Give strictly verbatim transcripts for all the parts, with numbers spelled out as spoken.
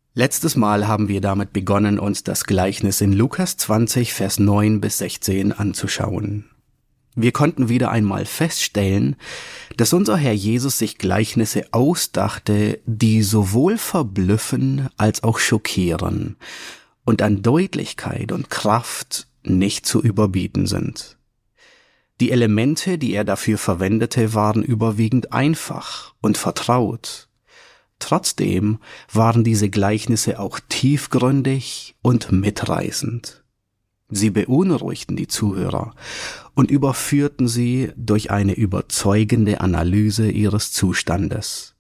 Letztes Mal haben wir damit begonnen, uns das Gleichnis in Lukas zwanzig, Vers neun bis sechzehn anzuschauen. Wir konnten wieder einmal feststellen, dass unser Herr Jesus sich Gleichnisse ausdachte, die sowohl verblüffen als auch schockieren und an Deutlichkeit und Kraft nicht zu überbieten sind. Die Elemente, die er dafür verwendete, waren überwiegend einfach und vertraut. Trotzdem waren diese Gleichnisse auch tiefgründig und mitreißend. Sie beunruhigten die Zuhörer und überführten sie durch eine überzeugende Analyse ihres Zustandes.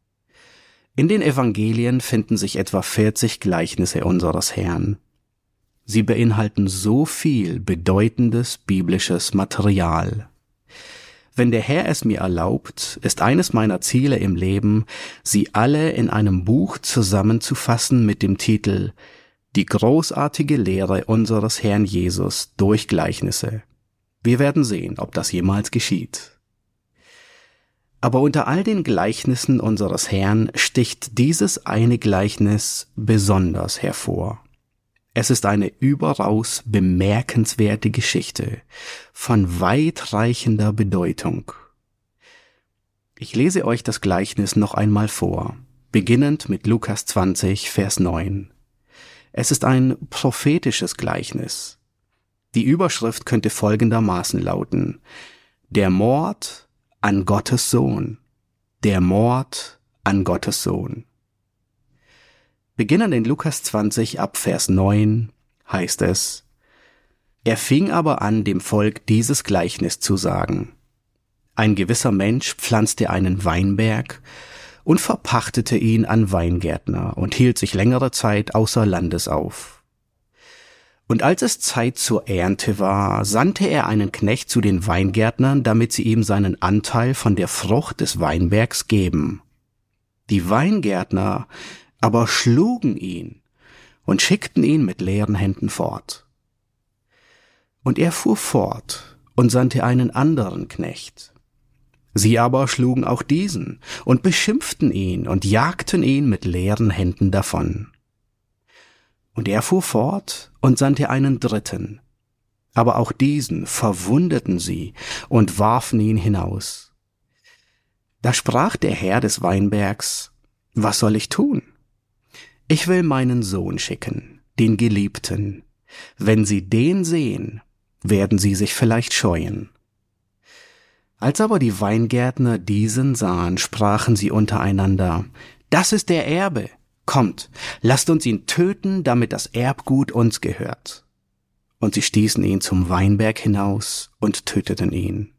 In den Evangelien finden sich etwa vierzig Gleichnisse unseres Herrn. Sie beinhalten so viel bedeutendes biblisches Material. Wenn der Herr es mir erlaubt, ist eines meiner Ziele im Leben, sie alle in einem Buch zusammenzufassen mit dem Titel Die großartige Lehre unseres Herrn Jesus durch Gleichnisse. Wir werden sehen, ob das jemals geschieht. Aber unter all den Gleichnissen unseres Herrn sticht dieses eine Gleichnis besonders hervor. Es ist eine überaus bemerkenswerte Geschichte von weitreichender Bedeutung. Ich lese euch das Gleichnis noch einmal vor, beginnend mit Lukas zwanzig, Vers neun. Es ist ein prophetisches Gleichnis. Die Überschrift könnte folgendermaßen lauten: Der Mord an Gottes Sohn. Der Mord an Gottes Sohn. Beginnend in Lukas zwanzig ab Vers neun heißt es: Er fing aber an, dem Volk dieses Gleichnis zu sagen. Ein gewisser Mensch pflanzte einen Weinberg und verpachtete ihn an Weingärtner und hielt sich längere Zeit außer Landes auf. Und als es Zeit zur Ernte war, sandte er einen Knecht zu den Weingärtnern, damit sie ihm seinen Anteil von der Frucht des Weinbergs geben. Die Weingärtner aber schlugen ihn und schickten ihn mit leeren Händen fort. Und er fuhr fort und sandte einen anderen Knecht. Sie aber schlugen auch diesen und beschimpften ihn und jagten ihn mit leeren Händen davon. Und er fuhr fort und sandte einen dritten. Aber auch diesen verwundeten sie und warfen ihn hinaus. Da sprach der Herr des Weinbergs: Was soll ich tun? Ich will meinen Sohn schicken, den Geliebten. Wenn sie den sehen, werden sie sich vielleicht scheuen. Als aber die Weingärtner diesen sahen, sprachen sie untereinander: Das ist der Erbe. Kommt, lasst uns ihn töten, damit das Erbgut uns gehört. Und sie stießen ihn zum Weinberg hinaus und töteten ihn.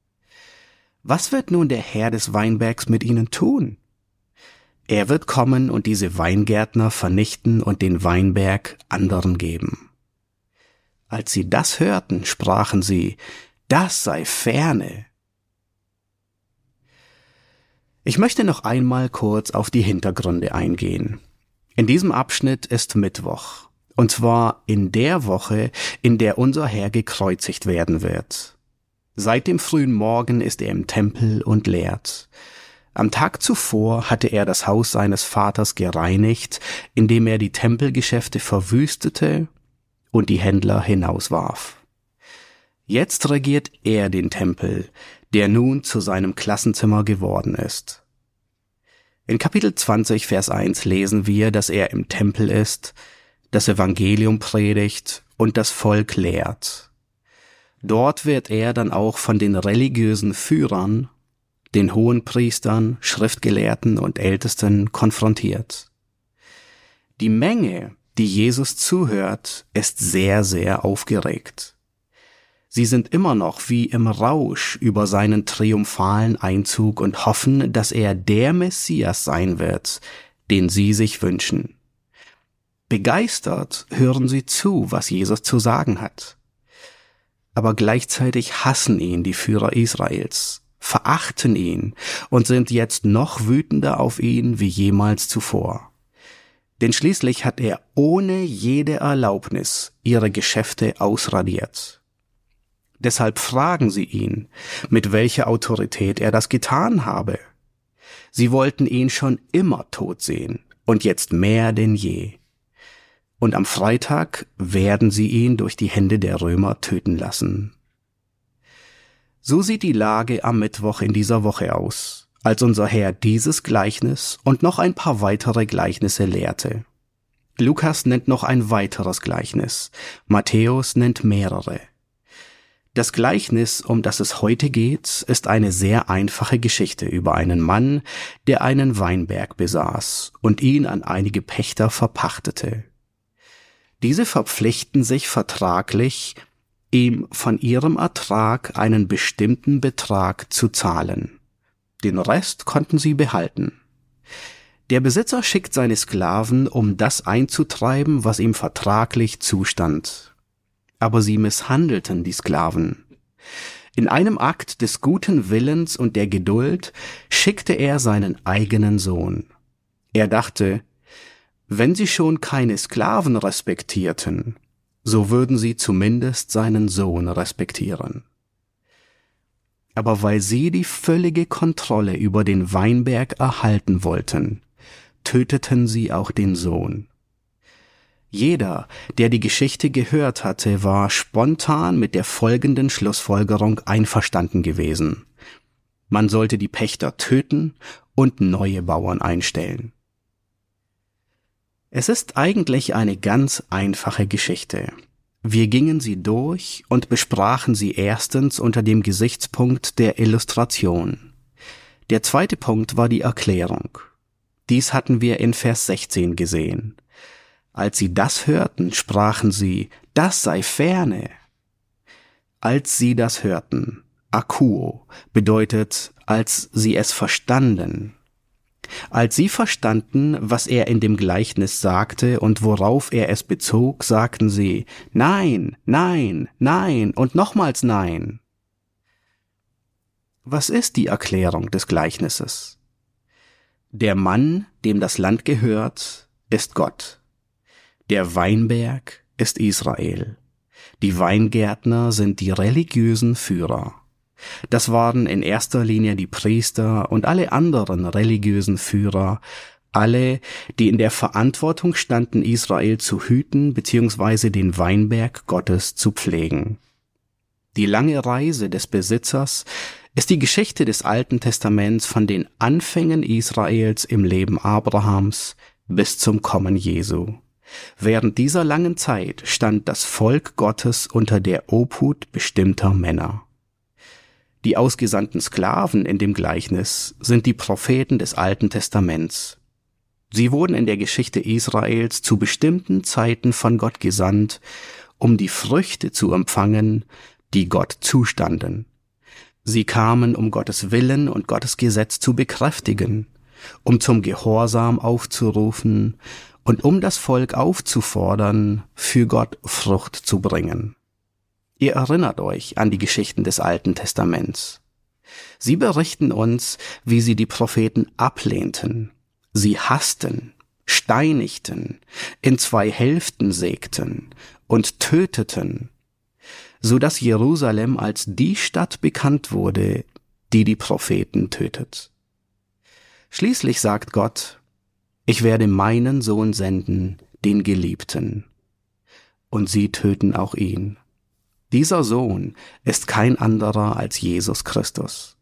Was wird nun der Herr des Weinbergs mit ihnen tun? Er wird kommen und diese Weingärtner vernichten und den Weinberg anderen geben. Als sie das hörten, sprachen sie: Das sei ferne. Ich möchte noch einmal kurz auf die Hintergründe eingehen. In diesem Abschnitt ist Mittwoch, und zwar in der Woche, in der unser Herr gekreuzigt werden wird. Seit dem frühen Morgen ist er im Tempel und lehrt. Am Tag zuvor hatte er das Haus seines Vaters gereinigt, indem er die Tempelgeschäfte verwüstete und die Händler hinauswarf. Jetzt regiert er den Tempel, der nun zu seinem Klassenzimmer geworden ist. In Kapitel zwanzig, Vers eins lesen wir, dass er im Tempel ist, das Evangelium predigt und das Volk lehrt. Dort wird er dann auch von den religiösen Führern, den Hohenpriestern, Schriftgelehrten und Ältesten konfrontiert. Die Menge, die Jesus zuhört, ist sehr, sehr aufgeregt. Sie sind immer noch wie im Rausch über seinen triumphalen Einzug und hoffen, dass er der Messias sein wird, den sie sich wünschen. Begeistert hören sie zu, was Jesus zu sagen hat. Aber gleichzeitig hassen ihn die Führer Israels, verachten ihn und sind jetzt noch wütender auf ihn wie jemals zuvor. Denn schließlich hat er ohne jede Erlaubnis ihre Geschäfte ausradiert. Deshalb fragen sie ihn, mit welcher Autorität er das getan habe. Sie wollten ihn schon immer tot sehen, und jetzt mehr denn je. Und am Freitag werden sie ihn durch die Hände der Römer töten lassen. So sieht die Lage am Mittwoch in dieser Woche aus, als unser Herr dieses Gleichnis und noch ein paar weitere Gleichnisse lehrte. Lukas nennt noch ein weiteres Gleichnis, Matthäus nennt mehrere. Das Gleichnis, um das es heute geht, ist eine sehr einfache Geschichte über einen Mann, der einen Weinberg besaß und ihn an einige Pächter verpachtete. Diese verpflichten sich vertraglich, ihm von ihrem Ertrag einen bestimmten Betrag zu zahlen. Den Rest konnten sie behalten. Der Besitzer schickt seine Sklaven, um das einzutreiben, was ihm vertraglich zustand. Aber sie misshandelten die Sklaven. In einem Akt des guten Willens und der Geduld schickte er seinen eigenen Sohn. Er dachte, wenn sie schon keine Sklaven respektierten, so würden sie zumindest seinen Sohn respektieren. Aber weil sie die völlige Kontrolle über den Weinberg erhalten wollten, töteten sie auch den Sohn. Jeder, der die Geschichte gehört hatte, war spontan mit der folgenden Schlussfolgerung einverstanden gewesen. Man sollte die Pächter töten und neue Bauern einstellen. Es ist eigentlich eine ganz einfache Geschichte. Wir gingen sie durch und besprachen sie erstens unter dem Gesichtspunkt der Illustration. Der zweite Punkt war die Erklärung. Dies hatten wir in Vers sechzehn gesehen. Als sie das hörten, sprachen sie, das sei ferne. Als sie das hörten, akuo, bedeutet, als sie es verstanden. Als sie verstanden, was er in dem Gleichnis sagte und worauf er es bezog, sagten sie, nein, nein, nein und nochmals nein. Was ist die Erklärung des Gleichnisses? Der Mann, dem das Land gehört, ist Gott. Der Weinberg ist Israel. Die Weingärtner sind die religiösen Führer. Das waren in erster Linie die Priester und alle anderen religiösen Führer, alle, die in der Verantwortung standen, Israel zu hüten bzw. den Weinberg Gottes zu pflegen. Die lange Reise des Besitzers ist die Geschichte des Alten Testaments von den Anfängen Israels im Leben Abrahams bis zum Kommen Jesu. Während dieser langen Zeit stand das Volk Gottes unter der Obhut bestimmter Männer. Die ausgesandten Sklaven in dem Gleichnis sind die Propheten des Alten Testaments. Sie wurden in der Geschichte Israels zu bestimmten Zeiten von Gott gesandt, um die Früchte zu empfangen, die Gott zustanden. Sie kamen, um Gottes Willen und Gottes Gesetz zu bekräftigen, um zum Gehorsam aufzurufen und um das Volk aufzufordern, für Gott Frucht zu bringen. Ihr erinnert euch an die Geschichten des Alten Testaments. Sie berichten uns, wie sie die Propheten ablehnten, sie hassten, steinigten, in zwei Hälften sägten und töteten, so dass Jerusalem als die Stadt bekannt wurde, die die Propheten tötet. Schließlich sagt Gott, ich werde meinen Sohn senden, den Geliebten. Und sie töten auch ihn. Dieser Sohn ist kein anderer als Jesus Christus.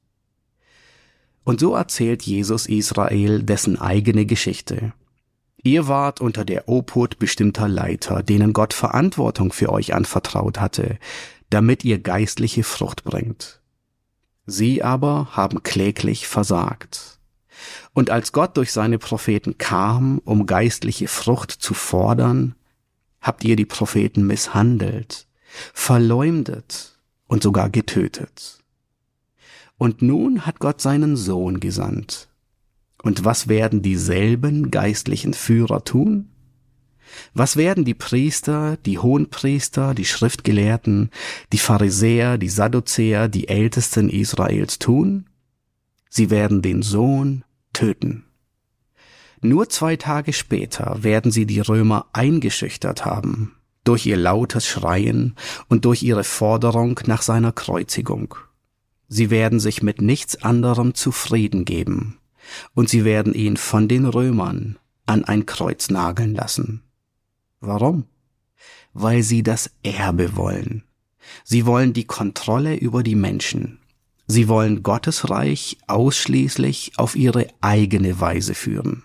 Und so erzählt Jesus Israel dessen eigene Geschichte. Ihr wart unter der Obhut bestimmter Leiter, denen Gott Verantwortung für euch anvertraut hatte, damit ihr geistliche Frucht bringt. Sie aber haben kläglich versagt. Und als Gott durch seine Propheten kam, um geistliche Frucht zu fordern, habt ihr die Propheten misshandelt, verleumdet und sogar getötet. Und nun hat Gott seinen Sohn gesandt. Und was werden dieselben geistlichen Führer tun? Was werden die Priester, die Hohenpriester, die Schriftgelehrten, die Pharisäer, die Sadduzäer, die Ältesten Israels tun? Sie werden den Sohn töten. Nur zwei Tage später werden sie die Römer eingeschüchtert haben, durch ihr lautes Schreien und durch ihre Forderung nach seiner Kreuzigung. Sie werden sich mit nichts anderem zufrieden geben. Und sie werden ihn von den Römern an ein Kreuz nageln lassen. Warum? Weil sie das Erbe wollen. Sie wollen die Kontrolle über die Menschen. Sie wollen Gottes Reich ausschließlich auf ihre eigene Weise führen.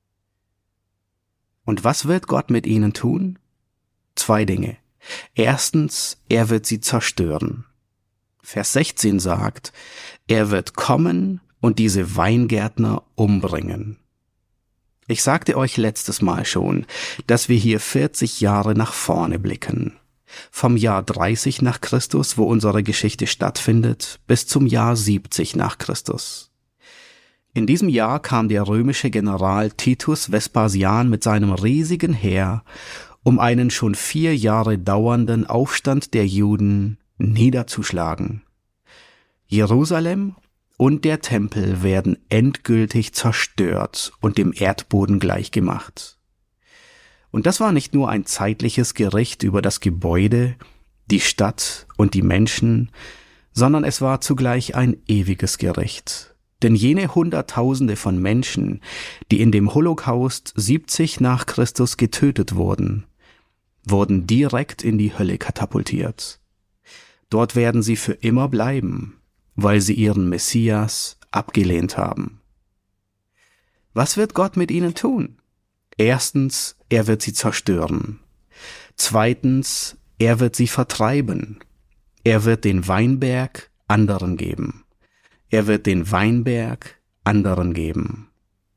Und was wird Gott mit ihnen tun? Zwei Dinge. Erstens, er wird sie zerstören. Vers sechzehn sagt, er wird kommen und diese Weingärtner umbringen. Ich sagte euch letztes Mal schon, dass wir hier vierzig Jahre nach vorne blicken. Vom Jahr dreißig nach Christus, wo unsere Geschichte stattfindet, bis zum Jahr siebzig nach Christus. In diesem Jahr kam der römische General Titus Vespasian mit seinem riesigen Heer, um einen schon vier Jahre dauernden Aufstand der Juden niederzuschlagen. Jerusalem und der Tempel werden endgültig zerstört und dem Erdboden gleichgemacht. Und das war nicht nur ein zeitliches Gericht über das Gebäude, die Stadt und die Menschen, sondern es war zugleich ein ewiges Gericht. Denn jene Hunderttausende von Menschen, die in dem Holocaust siebzig nach Christus getötet wurden, wurden direkt in die Hölle katapultiert. Dort werden sie für immer bleiben, weil sie ihren Messias abgelehnt haben. Was wird Gott mit ihnen tun? Erstens, er wird sie zerstören. Zweitens, er wird sie vertreiben. Er wird den Weinberg anderen geben. Er wird den Weinberg anderen geben.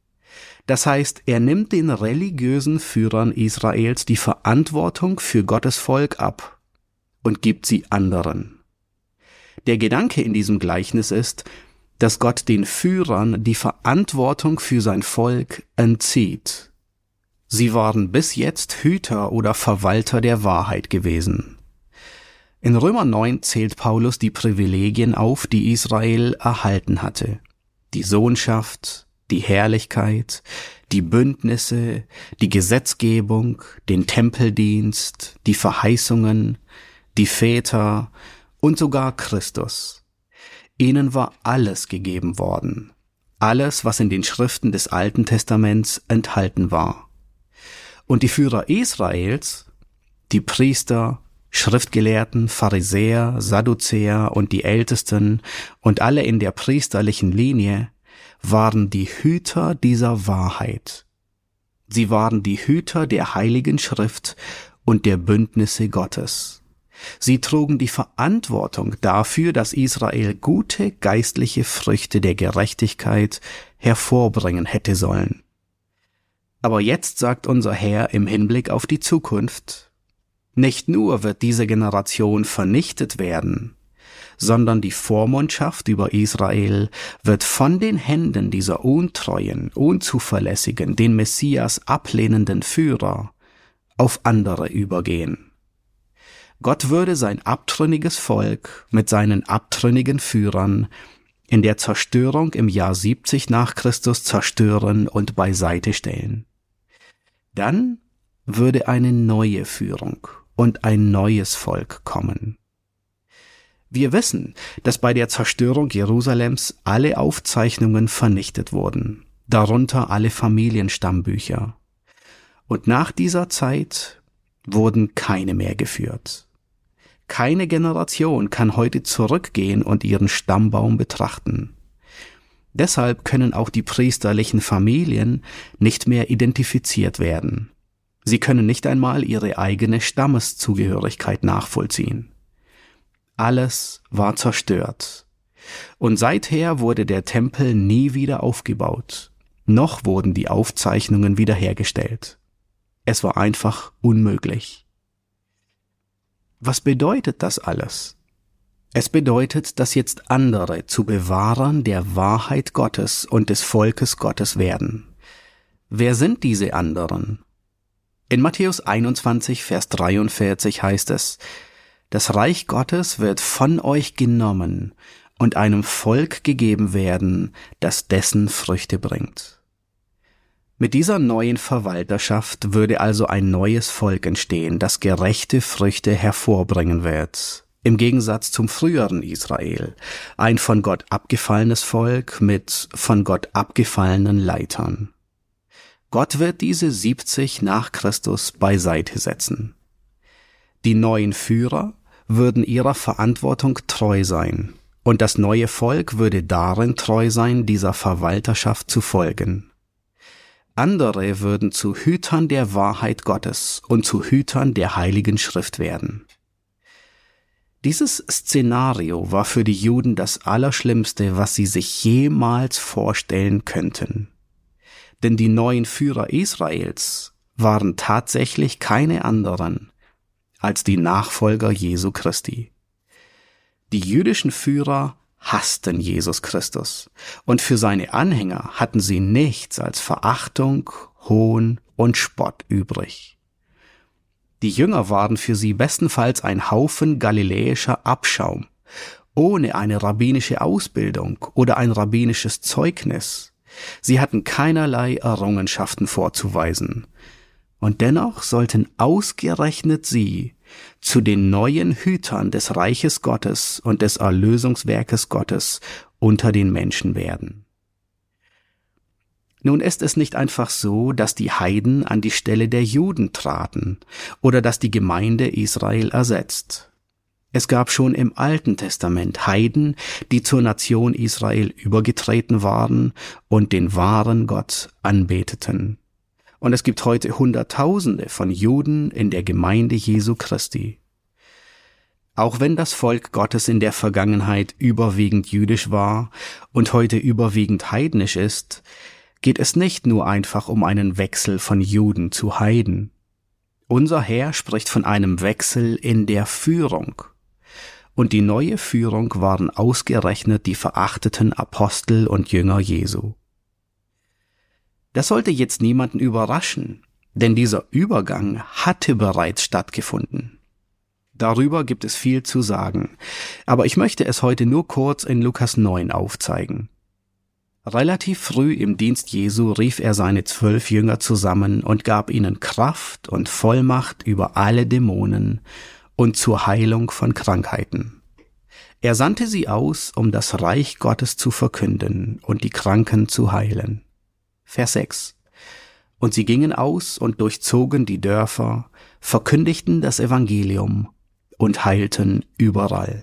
Das heißt, er nimmt den religiösen Führern Israels die Verantwortung für Gottes Volk ab und gibt sie anderen. Der Gedanke in diesem Gleichnis ist, dass Gott den Führern die Verantwortung für sein Volk entzieht. Sie waren bis jetzt Hüter oder Verwalter der Wahrheit gewesen. In Römer neun zählt Paulus die Privilegien auf, die Israel erhalten hatte. Die Sohnschaft, die Herrlichkeit, die Bündnisse, die Gesetzgebung, den Tempeldienst, die Verheißungen, die Väter und sogar Christus. Ihnen war alles gegeben worden. Alles, was in den Schriften des Alten Testaments enthalten war. Und die Führer Israels, die Priester, Schriftgelehrten, Pharisäer, Sadduzäer und die Ältesten und alle in der priesterlichen Linie, waren die Hüter dieser Wahrheit. Sie waren die Hüter der Heiligen Schrift und der Bündnisse Gottes. Sie trugen die Verantwortung dafür, dass Israel gute geistliche Früchte der Gerechtigkeit hervorbringen hätte sollen. Aber jetzt sagt unser Herr im Hinblick auf die Zukunft, nicht nur wird diese Generation vernichtet werden, sondern die Vormundschaft über Israel wird von den Händen dieser untreuen, unzuverlässigen, den Messias ablehnenden Führer auf andere übergehen. Gott würde sein abtrünniges Volk mit seinen abtrünnigen Führern in der Zerstörung im Jahr siebzig nach Christus zerstören und beiseite stellen. Dann würde eine neue Führung und ein neues Volk kommen. Wir wissen, dass bei der Zerstörung Jerusalems alle Aufzeichnungen vernichtet wurden, darunter alle Familienstammbücher. Und nach dieser Zeit wurden keine mehr geführt. Keine Generation kann heute zurückgehen und ihren Stammbaum betrachten. Deshalb können auch die priesterlichen Familien nicht mehr identifiziert werden. Sie können nicht einmal ihre eigene Stammeszugehörigkeit nachvollziehen. Alles war zerstört. Und seither wurde der Tempel nie wieder aufgebaut, noch wurden die Aufzeichnungen wiederhergestellt. Es war einfach unmöglich. Was bedeutet das alles? Es bedeutet, dass jetzt andere zu Bewahrern der Wahrheit Gottes und des Volkes Gottes werden. Wer sind diese anderen? In Matthäus einundzwanzig, Vers dreiundvierzig heißt es, das Reich Gottes wird von euch genommen und einem Volk gegeben werden, das dessen Früchte bringt. Mit dieser neuen Verwalterschaft würde also ein neues Volk entstehen, das gerechte Früchte hervorbringen wird. Im Gegensatz zum früheren Israel, ein von Gott abgefallenes Volk mit von Gott abgefallenen Leitern. Gott wird diese siebzig nach Christus beiseite setzen. Die neuen Führer würden ihrer Verantwortung treu sein, und das neue Volk würde darin treu sein, dieser Verwalterschaft zu folgen. Andere würden zu Hütern der Wahrheit Gottes und zu Hütern der Heiligen Schrift werden. Dieses Szenario war für die Juden das Allerschlimmste, was sie sich jemals vorstellen könnten. Denn die neuen Führer Israels waren tatsächlich keine anderen als die Nachfolger Jesu Christi. Die jüdischen Führer hassten Jesus Christus, und für seine Anhänger hatten sie nichts als Verachtung, Hohn und Spott übrig. Die Jünger waren für sie bestenfalls ein Haufen galiläischer Abschaum, ohne eine rabbinische Ausbildung oder ein rabbinisches Zeugnis. Sie hatten keinerlei Errungenschaften vorzuweisen. Und dennoch sollten ausgerechnet sie zu den neuen Hütern des Reiches Gottes und des Erlösungswerkes Gottes unter den Menschen werden. Nun ist es nicht einfach so, dass die Heiden an die Stelle der Juden traten oder dass die Gemeinde Israel ersetzt. Es gab schon im Alten Testament Heiden, die zur Nation Israel übergetreten waren und den wahren Gott anbeteten. Und es gibt heute Hunderttausende von Juden in der Gemeinde Jesu Christi. Auch wenn das Volk Gottes in der Vergangenheit überwiegend jüdisch war und heute überwiegend heidnisch ist, geht es nicht nur einfach um einen Wechsel von Juden zu Heiden. Unser Herr spricht von einem Wechsel in der Führung. Und die neue Führung waren ausgerechnet die verachteten Apostel und Jünger Jesu. Das sollte jetzt niemanden überraschen, denn dieser Übergang hatte bereits stattgefunden. Darüber gibt es viel zu sagen, aber ich möchte es heute nur kurz in Lukas neun aufzeigen. Relativ früh im Dienst Jesu rief er seine zwölf Jünger zusammen und gab ihnen Kraft und Vollmacht über alle Dämonen und zur Heilung von Krankheiten. Er sandte sie aus, um das Reich Gottes zu verkünden und die Kranken zu heilen. Vers sechs. Und sie gingen aus und durchzogen die Dörfer, verkündigten das Evangelium und heilten überall.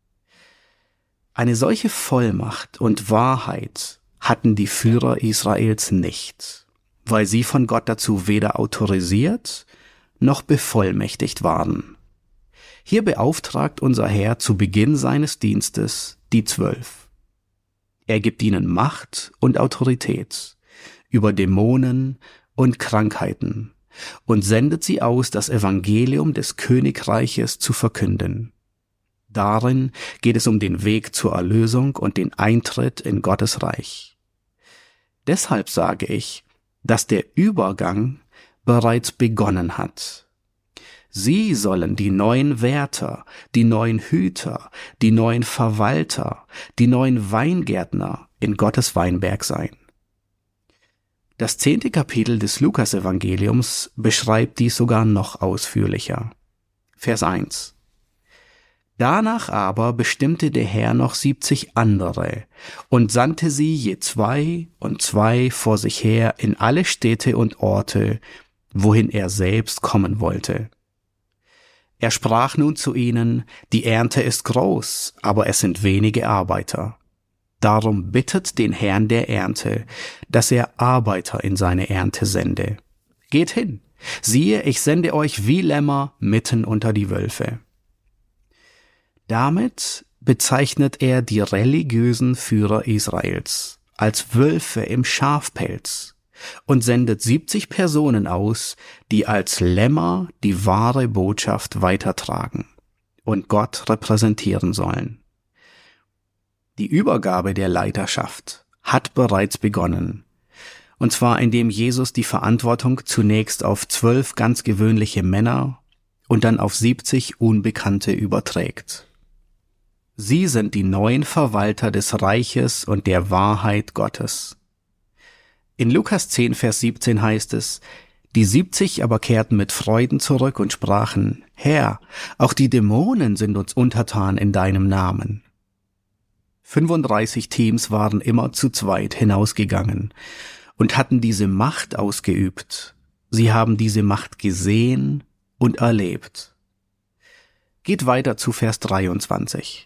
Eine solche Vollmacht und Wahrheit hatten die Führer Israels nicht, weil sie von Gott dazu weder autorisiert noch bevollmächtigt waren. Hier beauftragt unser Herr zu Beginn seines Dienstes die Zwölf. Er gibt ihnen Macht und Autorität über Dämonen und Krankheiten und sendet sie aus, das Evangelium des Königreiches zu verkünden. Darin geht es um den Weg zur Erlösung und den Eintritt in Gottes Reich. Deshalb sage ich, dass der Übergang bereits begonnen hat. Sie sollen die neuen Wärter, die neuen Hüter, die neuen Verwalter, die neuen Weingärtner in Gottes Weinberg sein. Das zehnte Kapitel des Lukas-Evangeliums beschreibt dies sogar noch ausführlicher. Vers eins. Danach aber bestimmte der Herr noch siebzig andere und sandte sie je zwei und zwei vor sich her in alle Städte und Orte, wohin er selbst kommen wollte. Er sprach nun zu ihnen, die Ernte ist groß, aber es sind wenige Arbeiter. Darum bittet den Herrn der Ernte, dass er Arbeiter in seine Ernte sende. Geht hin, siehe, ich sende euch wie Lämmer mitten unter die Wölfe. Damit bezeichnet er die religiösen Führer Israels als Wölfe im Schafpelz und sendet siebzig Personen aus, die als Lämmer die wahre Botschaft weitertragen und Gott repräsentieren sollen. Die Übergabe der Leiterschaft hat bereits begonnen, und zwar indem Jesus die Verantwortung zunächst auf zwölf ganz gewöhnliche Männer und dann auf siebzig Unbekannte überträgt. Sie sind die neuen Verwalter des Reiches und der Wahrheit Gottes. In Lukas zehn, Vers siebzehn heißt es, die siebzig aber kehrten mit Freuden zurück und sprachen, Herr, auch die Dämonen sind uns untertan in deinem Namen. fünfunddreißig Teams waren immer zu zweit hinausgegangen, und hatten diese Macht ausgeübt. Sie haben diese Macht gesehen und erlebt. Geht weiter zu Vers dreiundzwanzig.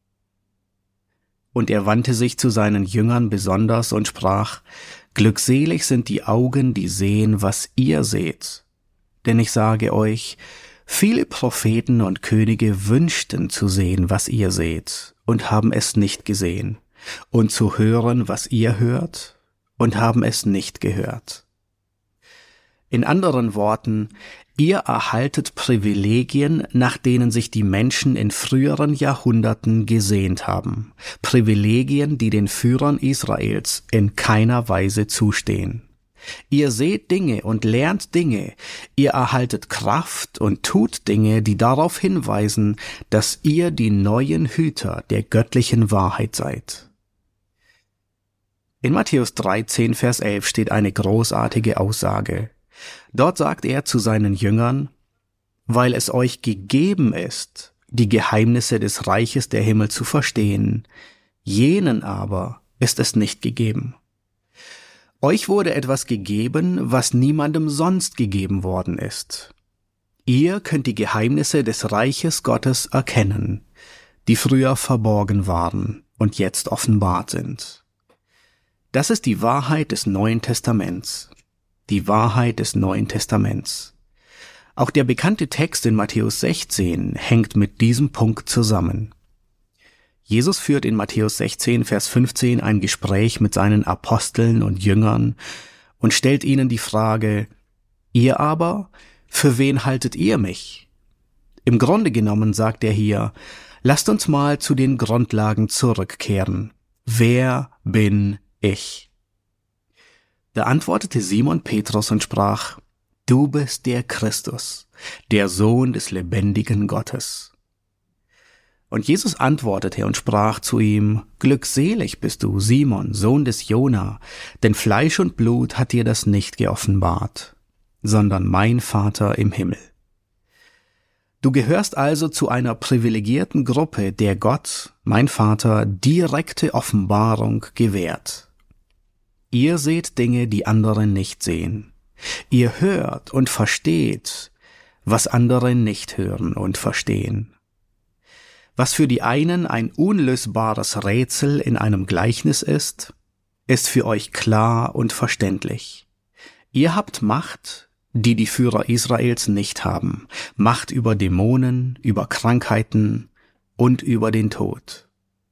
Und er wandte sich zu seinen Jüngern besonders und sprach: Glückselig sind die Augen, die sehen, was ihr seht. Denn ich sage euch, viele Propheten und Könige wünschten zu sehen, was ihr seht, und haben es nicht gesehen, und zu hören, was ihr hört, und haben es nicht gehört. In anderen Worten, ihr erhaltet Privilegien, nach denen sich die Menschen in früheren Jahrhunderten gesehnt haben. Privilegien, die den Führern Israels in keiner Weise zustehen. Ihr seht Dinge und lernt Dinge, ihr erhaltet Kraft und tut Dinge, die darauf hinweisen, dass ihr die neuen Hüter der göttlichen Wahrheit seid. In Matthäus dreizehn, Vers elf steht eine großartige Aussage. Dort sagt er zu seinen Jüngern: Weil es euch gegeben ist, die Geheimnisse des Reiches der Himmel zu verstehen, jenen aber ist es nicht gegeben. Euch wurde etwas gegeben, was niemandem sonst gegeben worden ist. Ihr könnt die Geheimnisse des Reiches Gottes erkennen, die früher verborgen waren und jetzt offenbart sind. Das ist die Wahrheit des Neuen Testaments. Die Wahrheit des Neuen Testaments. Auch der bekannte Text in Matthäus sechzehn hängt mit diesem Punkt zusammen. Jesus führt in Matthäus sechzehn, Vers fünfzehn ein Gespräch mit seinen Aposteln und Jüngern und stellt ihnen die Frage: Ihr aber, für wen haltet ihr mich? Im Grunde genommen sagt er hier: Lasst uns mal zu den Grundlagen zurückkehren. Wer bin ich? Da antwortete Simon Petrus und sprach: Du bist der Christus, der Sohn des lebendigen Gottes. Und Jesus antwortete und sprach zu ihm: Glückselig bist du, Simon, Sohn des Jona, denn Fleisch und Blut hat dir das nicht geoffenbart, sondern mein Vater im Himmel. Du gehörst also zu einer privilegierten Gruppe, der Gott, mein Vater, direkte Offenbarung gewährt. Ihr seht Dinge, die andere nicht sehen. Ihr hört und versteht, was andere nicht hören und verstehen. Was für die einen ein unlösbares Rätsel in einem Gleichnis ist, ist für euch klar und verständlich. Ihr habt Macht, die die Führer Israels nicht haben. Macht über Dämonen, über Krankheiten und über den Tod.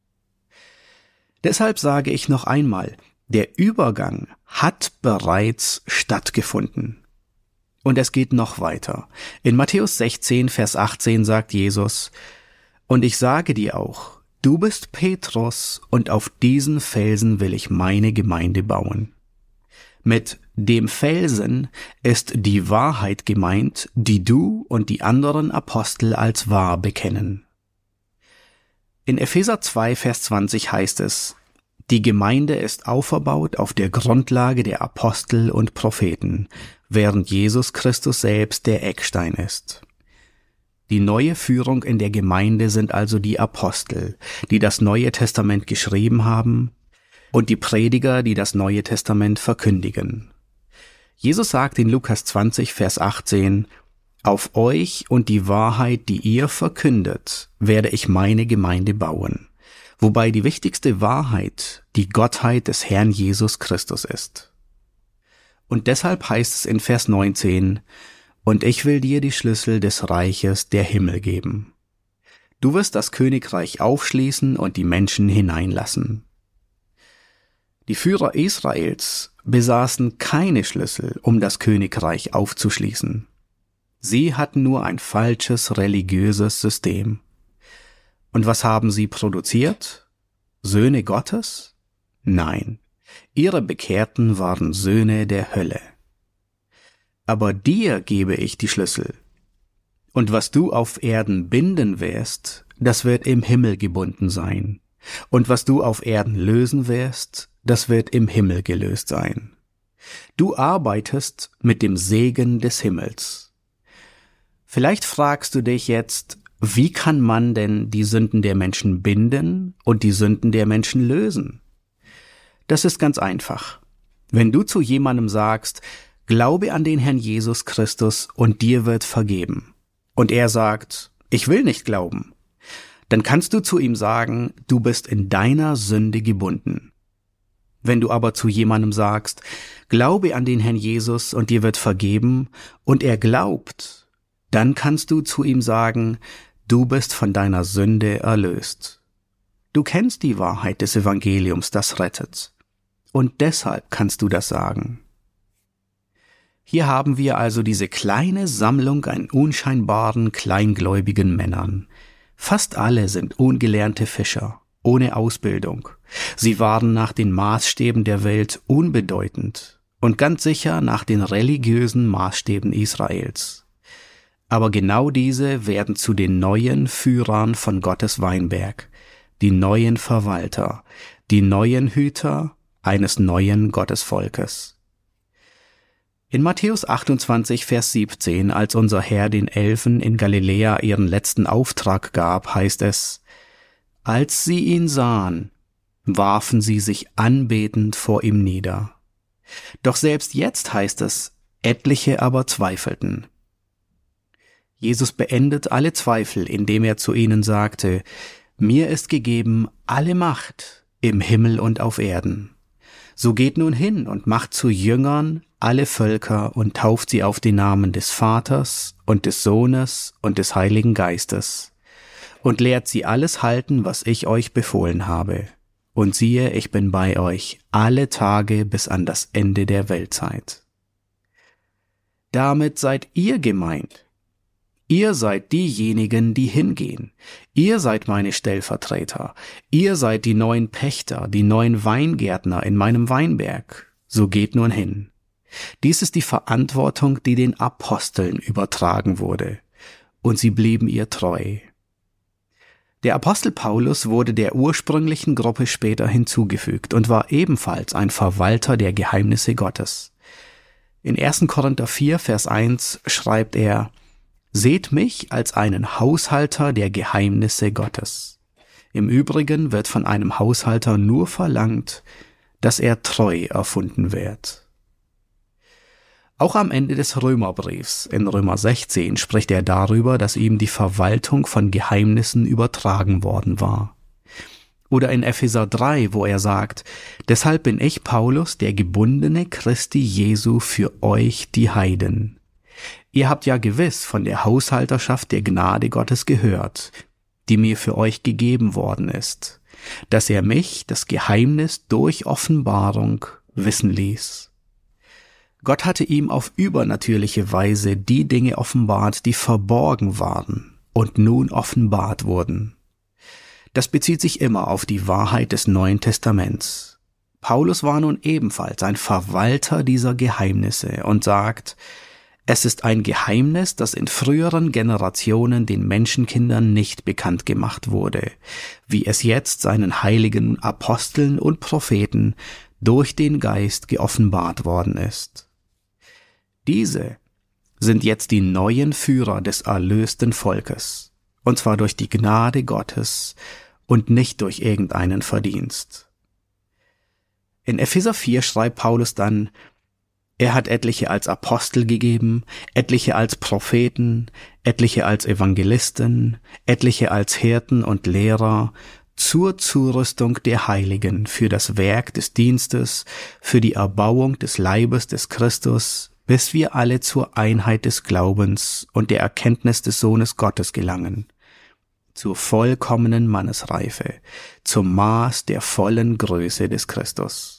Deshalb sage ich noch einmal, der Übergang hat bereits stattgefunden. Und es geht noch weiter. In Matthäus sechzehn, Vers achtzehn sagt Jesus: Und ich sage dir auch, du bist Petrus, und auf diesen Felsen will ich meine Gemeinde bauen. Mit dem Felsen ist die Wahrheit gemeint, die du und die anderen Apostel als wahr bekennen. In Epheser zwei, Vers zwanzig heißt es: Die Gemeinde ist auferbaut auf der Grundlage der Apostel und Propheten, während Jesus Christus selbst der Eckstein ist. Die neue Führung in der Gemeinde sind also die Apostel, die das Neue Testament geschrieben haben, und die Prediger, die das Neue Testament verkündigen. Jesus sagt in Lukas zwanzig, Vers achtzehn: Auf euch und die Wahrheit, die ihr verkündet, werde ich meine Gemeinde bauen. Wobei die wichtigste Wahrheit die Gottheit des Herrn Jesus Christus ist. Und deshalb heißt es in Vers neunzehn: Und ich will dir die Schlüssel des Reiches der Himmel geben. Du wirst das Königreich aufschließen und die Menschen hineinlassen. Die Führer Israels besaßen keine Schlüssel, um das Königreich aufzuschließen. Sie hatten nur ein falsches religiöses System. Und was haben sie produziert? Söhne Gottes? Nein, ihre Bekehrten waren Söhne der Hölle. Aber dir gebe ich die Schlüssel. Und was du auf Erden binden wirst, das wird im Himmel gebunden sein. Und was du auf Erden lösen wirst, das wird im Himmel gelöst sein. Du arbeitest mit dem Segen des Himmels. Vielleicht fragst du dich jetzt: Wie kann man denn die Sünden der Menschen binden und die Sünden der Menschen lösen? Das ist ganz einfach. Wenn du zu jemandem sagst, glaube an den Herrn Jesus Christus und dir wird vergeben, und er sagt, ich will nicht glauben, dann kannst du zu ihm sagen, du bist in deiner Sünde gebunden. Wenn du aber zu jemandem sagst, glaube an den Herrn Jesus und dir wird vergeben, und er glaubt, dann kannst du zu ihm sagen, du bist von deiner Sünde erlöst. Du kennst die Wahrheit des Evangeliums, das rettet. Und deshalb kannst du das sagen. Hier haben wir also diese kleine Sammlung an unscheinbaren, kleingläubigen Männern. Fast alle sind ungelernte Fischer, ohne Ausbildung. Sie waren nach den Maßstäben der Welt unbedeutend und ganz sicher nach den religiösen Maßstäben Israels. Aber genau diese werden zu den neuen Führern von Gottes Weinberg, die neuen Verwalter, die neuen Hüter eines neuen Gottesvolkes. In Matthäus achtundzwanzig, Vers siebzehn, als unser Herr den Elfen in Galiläa ihren letzten Auftrag gab, heißt es, als sie ihn sahen, warfen sie sich anbetend vor ihm nieder. Doch selbst jetzt heißt es, etliche aber zweifelten. Jesus beendet alle Zweifel, indem er zu ihnen sagte, mir ist gegeben alle Macht im Himmel und auf Erden. So geht nun hin und macht zu Jüngern alle Völker und tauft sie auf den Namen des Vaters und des Sohnes und des Heiligen Geistes und lehrt sie alles halten, was ich euch befohlen habe. Und siehe, ich bin bei euch alle Tage bis an das Ende der Weltzeit. Damit seid ihr gemeint. Ihr seid diejenigen, die hingehen. Ihr seid meine Stellvertreter. Ihr seid die neuen Pächter, die neuen Weingärtner in meinem Weinberg. So geht nun hin. Dies ist die Verantwortung, die den Aposteln übertragen wurde. Und sie blieben ihr treu. Der Apostel Paulus wurde der ursprünglichen Gruppe später hinzugefügt und war ebenfalls ein Verwalter der Geheimnisse Gottes. In erster Korinther vier, Vers eins schreibt er, seht mich als einen Haushalter der Geheimnisse Gottes. Im Übrigen wird von einem Haushalter nur verlangt, dass er treu erfunden wird. Auch am Ende des Römerbriefs, in Römer sechzehn, spricht er darüber, dass ihm die Verwaltung von Geheimnissen übertragen worden war. Oder in Epheser drei, wo er sagt, deshalb bin ich, Paulus, der Gebundene Christi Jesu für euch, die Heiden. Ihr habt ja gewiss von der Haushalterschaft der Gnade Gottes gehört, die mir für euch gegeben worden ist, dass er mich, das Geheimnis durch Offenbarung, wissen ließ. Gott hatte ihm auf übernatürliche Weise die Dinge offenbart, die verborgen waren und nun offenbart wurden. Das bezieht sich immer auf die Wahrheit des Neuen Testaments. Paulus war nun ebenfalls ein Verwalter dieser Geheimnisse und sagt, es ist ein Geheimnis, das in früheren Generationen den Menschenkindern nicht bekannt gemacht wurde, wie es jetzt seinen heiligen Aposteln und Propheten durch den Geist geoffenbart worden ist. Diese sind jetzt die neuen Führer des erlösten Volkes, und zwar durch die Gnade Gottes und nicht durch irgendeinen Verdienst. In Epheser vier schreibt Paulus dann, er hat etliche als Apostel gegeben, etliche als Propheten, etliche als Evangelisten, etliche als Hirten und Lehrer, zur Zurüstung der Heiligen, für das Werk des Dienstes, für die Erbauung des Leibes des Christus, bis wir alle zur Einheit des Glaubens und der Erkenntnis des Sohnes Gottes gelangen, zur vollkommenen Mannesreife, zum Maß der vollen Größe des Christus.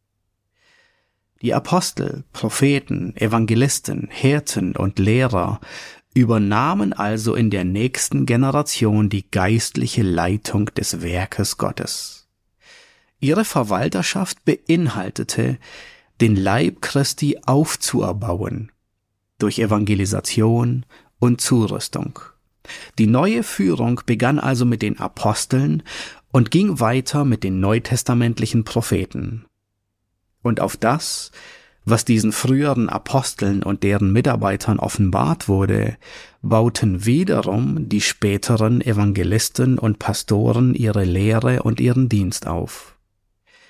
Die Apostel, Propheten, Evangelisten, Hirten und Lehrer übernahmen also in der nächsten Generation die geistliche Leitung des Werkes Gottes. Ihre Verwalterschaft beinhaltete, den Leib Christi aufzuerbauen, durch Evangelisation und Zurüstung. Die neue Führung begann also mit den Aposteln und ging weiter mit den neutestamentlichen Propheten. Und auf das, was diesen früheren Aposteln und deren Mitarbeitern offenbart wurde, bauten wiederum die späteren Evangelisten und Pastoren ihre Lehre und ihren Dienst auf.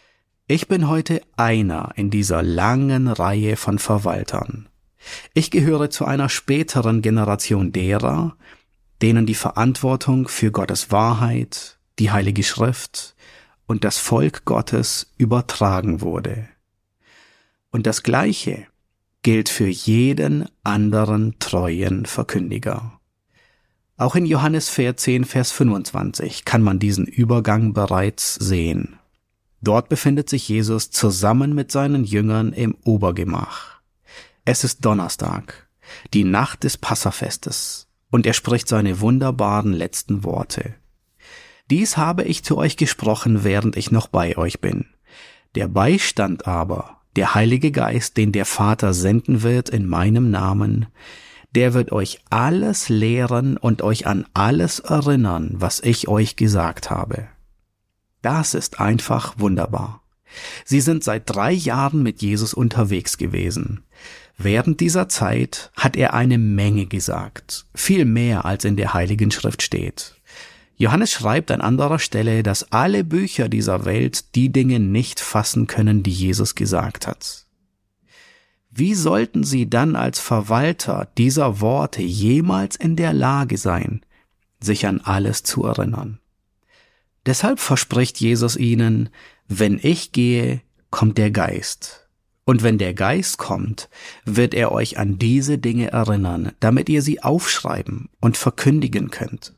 Ich bin heute einer in dieser langen Reihe von Verwaltern. Ich gehöre zu einer späteren Generation derer, denen die Verantwortung für Gottes Wahrheit, die Heilige Schrift und das Volk Gottes übertragen wurde. Und das Gleiche gilt für jeden anderen treuen Verkündiger. Auch in Johannes vierzehn, Vers fünfundzwanzig kann man diesen Übergang bereits sehen. Dort befindet sich Jesus zusammen mit seinen Jüngern im Obergemach. Es ist Donnerstag, die Nacht des Passafestes, und er spricht seine wunderbaren letzten Worte. Dies habe ich zu euch gesprochen, während ich noch bei euch bin. Der Beistand aber, der Heilige Geist, den der Vater senden wird in meinem Namen, der wird euch alles lehren und euch an alles erinnern, was ich euch gesagt habe. Das ist einfach wunderbar. Sie sind seit drei Jahren mit Jesus unterwegs gewesen. Während dieser Zeit hat er eine Menge gesagt, viel mehr als in der Heiligen Schrift steht. Johannes schreibt an anderer Stelle, dass alle Bücher dieser Welt die Dinge nicht fassen können, die Jesus gesagt hat. Wie sollten sie dann als Verwalter dieser Worte jemals in der Lage sein, sich an alles zu erinnern? Deshalb verspricht Jesus ihnen, wenn ich gehe, kommt der Geist. Und wenn der Geist kommt, wird er euch an diese Dinge erinnern, damit ihr sie aufschreiben und verkündigen könnt.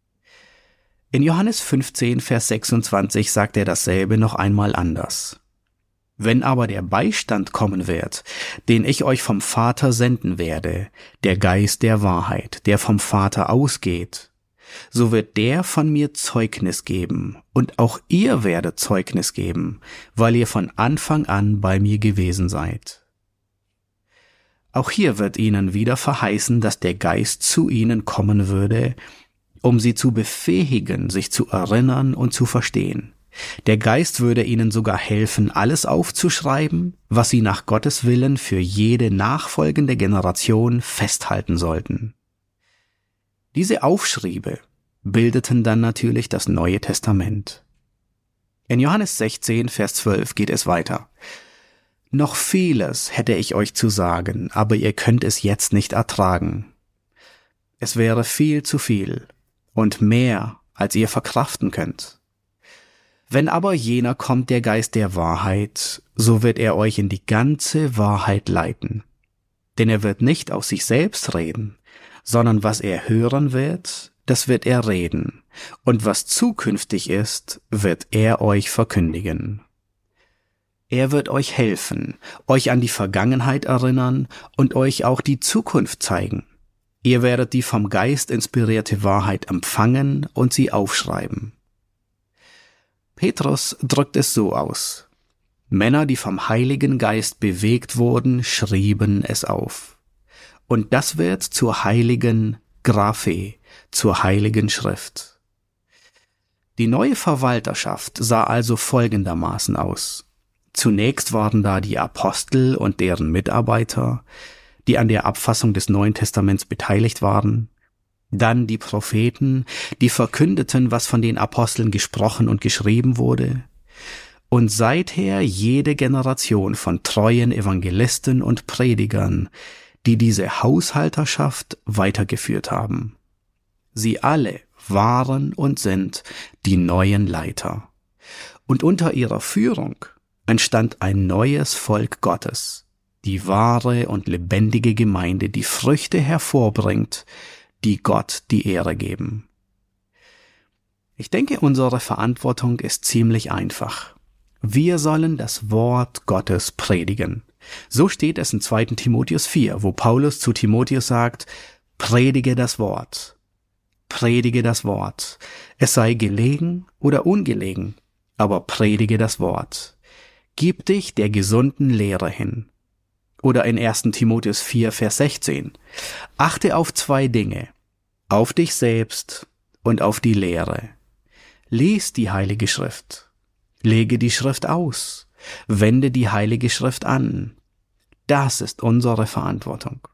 In Johannes fünfzehn, Vers sechsundzwanzig sagt er dasselbe noch einmal anders. Wenn aber der Beistand kommen wird, den ich euch vom Vater senden werde, der Geist der Wahrheit, der vom Vater ausgeht, so wird der von mir Zeugnis geben, und auch ihr werdet Zeugnis geben, weil ihr von Anfang an bei mir gewesen seid. Auch hier wird ihnen wieder verheißen, dass der Geist zu ihnen kommen würde, um sie zu befähigen, sich zu erinnern und zu verstehen. Der Geist würde ihnen sogar helfen, alles aufzuschreiben, was sie nach Gottes Willen für jede nachfolgende Generation festhalten sollten. Diese Aufschriebe bildeten dann natürlich das Neue Testament. In Johannes sechzehn, Vers zwölf geht es weiter. Noch vieles hätte ich euch zu sagen, aber ihr könnt es jetzt nicht ertragen. Es wäre viel zu viel und mehr, als ihr verkraften könnt. Wenn aber jener kommt, der Geist der Wahrheit, so wird er euch in die ganze Wahrheit leiten. Denn er wird nicht aus sich selbst reden, sondern was er hören wird, das wird er reden, und was zukünftig ist, wird er euch verkündigen. Er wird euch helfen, euch an die Vergangenheit erinnern und euch auch die Zukunft zeigen. Ihr werdet die vom Geist inspirierte Wahrheit empfangen und sie aufschreiben. Petrus drückt es so aus. Männer, die vom Heiligen Geist bewegt wurden, schrieben es auf. Und das wird zur heiligen Graphe, zur heiligen Schrift. Die neue Verwalterschaft sah also folgendermaßen aus. Zunächst waren da die Apostel und deren Mitarbeiter, die an der Abfassung des Neuen Testaments beteiligt waren. Dann die Propheten, die verkündeten, was von den Aposteln gesprochen und geschrieben wurde. Und seither jede Generation von treuen Evangelisten und Predigern, die diese Haushalterschaft weitergeführt haben. Sie alle waren und sind die neuen Leiter. Und unter ihrer Führung entstand ein neues Volk Gottes, die wahre und lebendige Gemeinde, die Früchte hervorbringt, die Gott die Ehre geben. Ich denke, unsere Verantwortung ist ziemlich einfach. Wir sollen das Wort Gottes predigen. So steht es in zweiten Timotheus vier, wo Paulus zu Timotheus sagt, predige das Wort. Predige das Wort. Es sei gelegen oder ungelegen, aber predige das Wort. Gib dich der gesunden Lehre hin. Oder in ersten Timotheus vier, Vers sechzehn. Achte auf zwei Dinge. Auf dich selbst und auf die Lehre. Lies die Heilige Schrift. Lege die Schrift aus. Wende die Heilige Schrift an. Das ist unsere Verantwortung.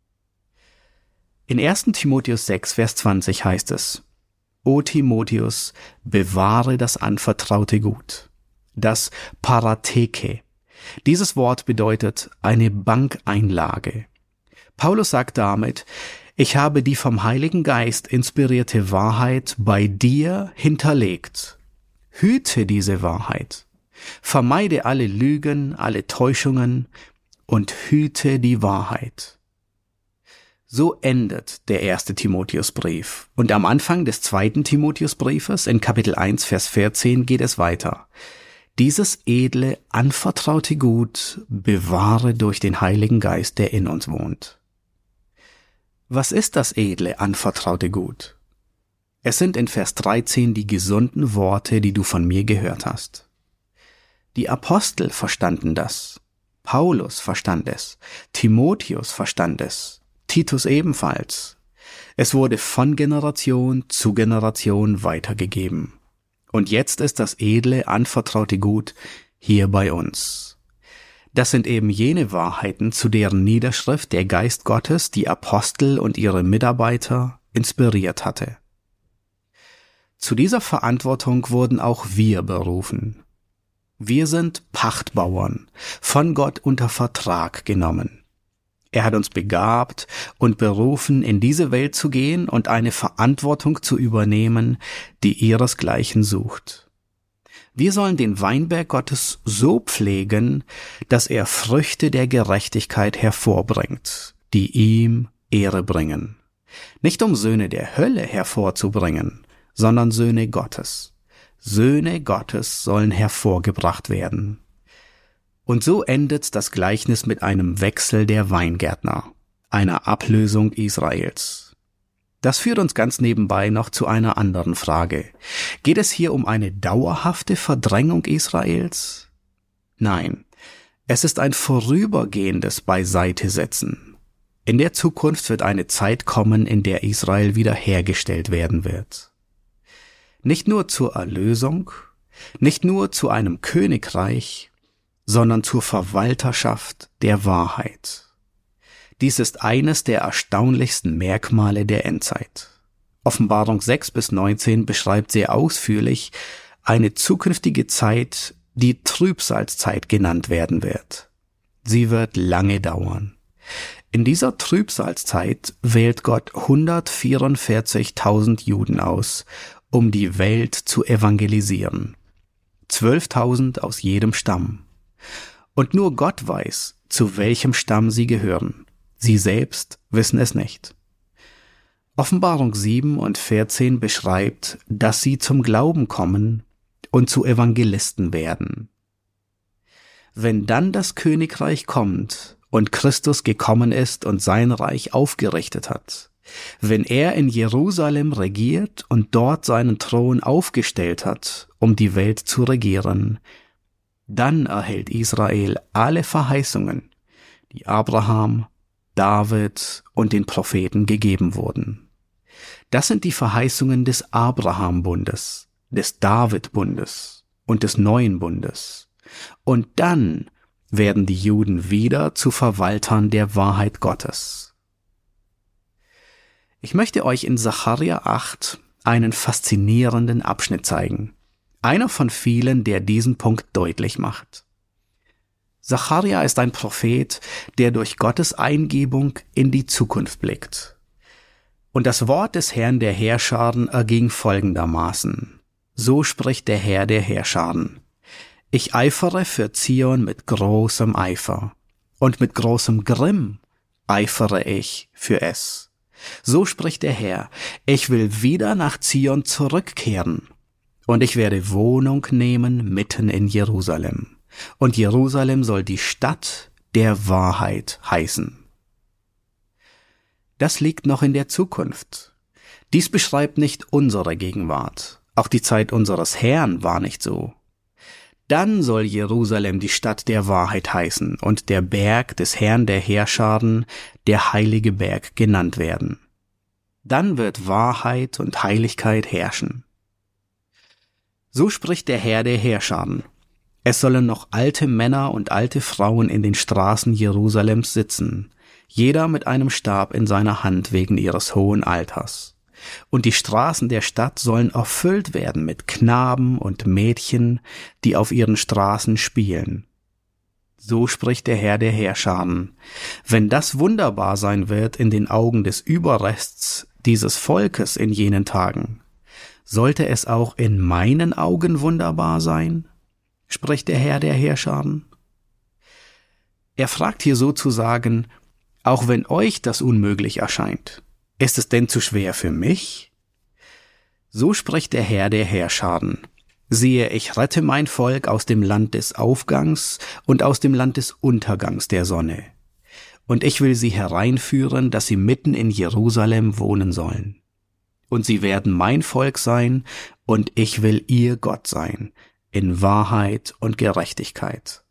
In ersten Timotheus sechs, Vers zwanzig heißt es, O Timotheus, bewahre das anvertraute Gut. das Paratheke. Dieses Wort bedeutet eine Bankeinlage. Paulus sagt damit, ich habe die vom Heiligen Geist inspirierte Wahrheit bei dir hinterlegt. Hüte diese Wahrheit. Vermeide alle Lügen, alle Täuschungen und hüte die Wahrheit. So endet der erste Timotheusbrief. Und am Anfang des zweiten Timotheusbriefes, in Kapitel eins, Vers vierzehn, geht es weiter. Dieses edle, anvertraute Gut bewahre durch den Heiligen Geist, der in uns wohnt. Was ist das edle, anvertraute Gut? Es sind in Vers dreizehn die gesunden Worte, die du von mir gehört hast. Die Apostel verstanden das. Paulus verstand es. Timotheus verstand es. Titus ebenfalls. Es wurde von Generation zu Generation weitergegeben. Und jetzt ist das edle, anvertraute Gut hier bei uns. Das sind eben jene Wahrheiten, zu deren Niederschrift der Geist Gottes die Apostel und ihre Mitarbeiter inspiriert hatte. Zu dieser Verantwortung wurden auch wir berufen. Wir sind Pachtbauern, von Gott unter Vertrag genommen. Er hat uns begabt und berufen, in diese Welt zu gehen und eine Verantwortung zu übernehmen, die ihresgleichen sucht. Wir sollen den Weinberg Gottes so pflegen, dass er Früchte der Gerechtigkeit hervorbringt, die ihm Ehre bringen. Nicht um Söhne der Hölle hervorzubringen, sondern Söhne Gottes. Söhne Gottes sollen hervorgebracht werden. Und so endet das Gleichnis mit einem Wechsel der Weingärtner, einer Ablösung Israels. Das führt uns ganz nebenbei noch zu einer anderen Frage. Geht es hier um eine dauerhafte Verdrängung Israels? Nein, es ist ein vorübergehendes Beiseitesetzen. In der Zukunft wird eine Zeit kommen, in der Israel wiederhergestellt werden wird. Nicht nur zur Erlösung, nicht nur zu einem Königreich, sondern zur Verwalterschaft der Wahrheit. Dies ist eines der erstaunlichsten Merkmale der Endzeit. Offenbarung sechs bis neunzehn beschreibt sehr ausführlich eine zukünftige Zeit, die Trübsalzeit genannt werden wird. Sie wird lange dauern. In dieser Trübsalzeit wählt Gott hundertvierundvierzigtausend Juden aus, um die Welt zu evangelisieren. zwölftausend aus jedem Stamm. Und nur Gott weiß, zu welchem Stamm sie gehören. Sie selbst wissen es nicht. Offenbarung sieben und vierzehn beschreibt, dass sie zum Glauben kommen und zu Evangelisten werden. Wenn dann das Königreich kommt und Christus gekommen ist und sein Reich aufgerichtet hat, wenn er in Jerusalem regiert und dort seinen Thron aufgestellt hat, um die Welt zu regieren, dann erhält Israel alle Verheißungen, die Abraham, David und den Propheten gegeben wurden. Das sind die Verheißungen des Abraham-Bundes, des David-Bundes und des Neuen Bundes. Und dann werden die Juden wieder zu Verwaltern der Wahrheit Gottes. Ich möchte euch in Sacharja acht einen faszinierenden Abschnitt zeigen. Einer von vielen, der diesen Punkt deutlich macht. Sacharja ist ein Prophet, der durch Gottes Eingebung in die Zukunft blickt. Und das Wort des Herrn der Heerscharen erging folgendermaßen. So spricht der Herr der Heerscharen. Ich eifere für Zion mit großem Eifer, und mit großem Grimm eifere ich für es. So spricht der Herr, ich will wieder nach Zion zurückkehren, und ich werde Wohnung nehmen mitten in Jerusalem. Und Jerusalem soll die Stadt der Wahrheit heißen. Das liegt noch in der Zukunft. Dies beschreibt nicht unsere Gegenwart. Auch die Zeit unseres Herrn war nicht so. Dann soll Jerusalem die Stadt der Wahrheit heißen und der Berg des Herrn der Heerscharen, der heilige Berg, genannt werden. Dann wird Wahrheit und Heiligkeit herrschen. So spricht der Herr der Heerscharen. Es sollen noch alte Männer und alte Frauen in den Straßen Jerusalems sitzen, jeder mit einem Stab in seiner Hand wegen ihres hohen Alters. und die Straßen der Stadt sollen erfüllt werden mit Knaben und Mädchen, die auf ihren Straßen spielen. So spricht der Herr der Heerscharen. Wenn das wunderbar sein wird in den Augen des Überrests dieses Volkes in jenen Tagen, sollte es auch in meinen Augen wunderbar sein? Spricht der Herr der Heerscharen. Er fragt hier sozusagen, auch wenn euch das unmöglich erscheint, ist es denn zu schwer für mich? So spricht der Herr der Heerscharen. Siehe, ich rette mein Volk aus dem Land des Aufgangs und aus dem Land des Untergangs der Sonne. Und ich will sie hereinführen, dass sie mitten in Jerusalem wohnen sollen. Und sie werden mein Volk sein, und ich will ihr Gott sein, in Wahrheit und Gerechtigkeit.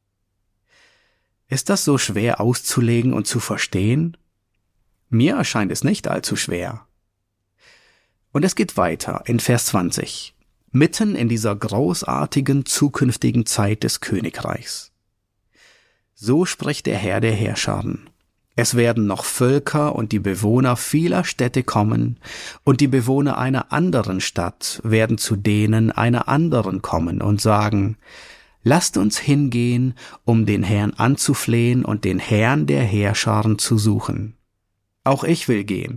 Ist das so schwer auszulegen und zu verstehen? Mir erscheint es nicht allzu schwer. Und es geht weiter in Vers zwanzig, mitten in dieser großartigen zukünftigen Zeit des Königreichs. So spricht der Herr der Heerscharen. Es werden noch Völker und die Bewohner vieler Städte kommen, und die Bewohner einer anderen Stadt werden zu denen einer anderen kommen und sagen, lasst uns hingehen, um den Herrn anzuflehen und den Herrn der Heerscharen zu suchen. Auch ich will gehen.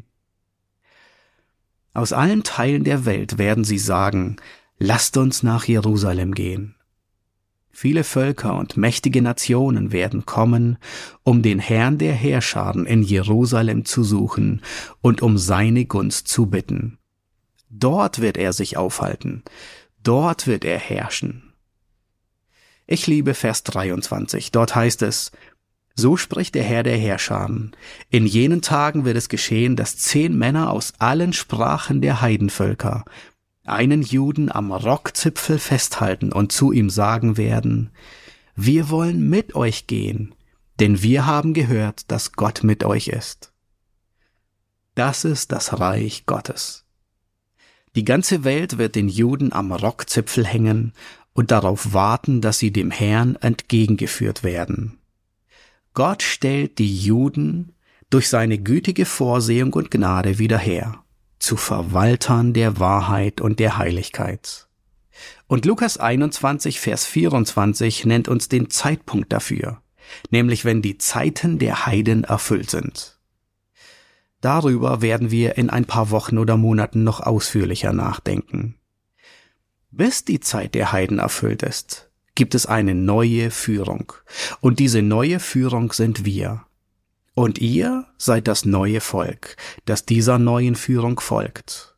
Aus allen Teilen der Welt werden sie sagen, lasst uns nach Jerusalem gehen. Viele Völker und mächtige Nationen werden kommen, um den Herrn der Heerscharen in Jerusalem zu suchen und um seine Gunst zu bitten. Dort wird er sich aufhalten, dort wird er herrschen. Ich liebe Vers dreiundzwanzig, dort heißt es, so spricht der Herr der Heerscharen, in jenen Tagen wird es geschehen, dass zehn Männer aus allen Sprachen der Heidenvölker einen Juden am Rockzipfel festhalten und zu ihm sagen werden, wir wollen mit euch gehen, denn wir haben gehört, dass Gott mit euch ist. Das ist das Reich Gottes. Die ganze Welt wird den Juden am Rockzipfel hängen und darauf warten, dass sie dem Herrn entgegengeführt werden. Gott stellt die Juden durch seine gütige Vorsehung und Gnade wieder her, zu Verwaltern der Wahrheit und der Heiligkeit. Und Lukas einundzwanzig, Vers vierundzwanzig nennt uns den Zeitpunkt dafür, nämlich wenn die Zeiten der Heiden erfüllt sind. Darüber werden wir in ein paar Wochen oder Monaten noch ausführlicher nachdenken. Bis die Zeit der Heiden erfüllt ist, gibt es eine neue Führung. Und diese neue Führung sind wir. Und ihr seid das neue Volk, das dieser neuen Führung folgt.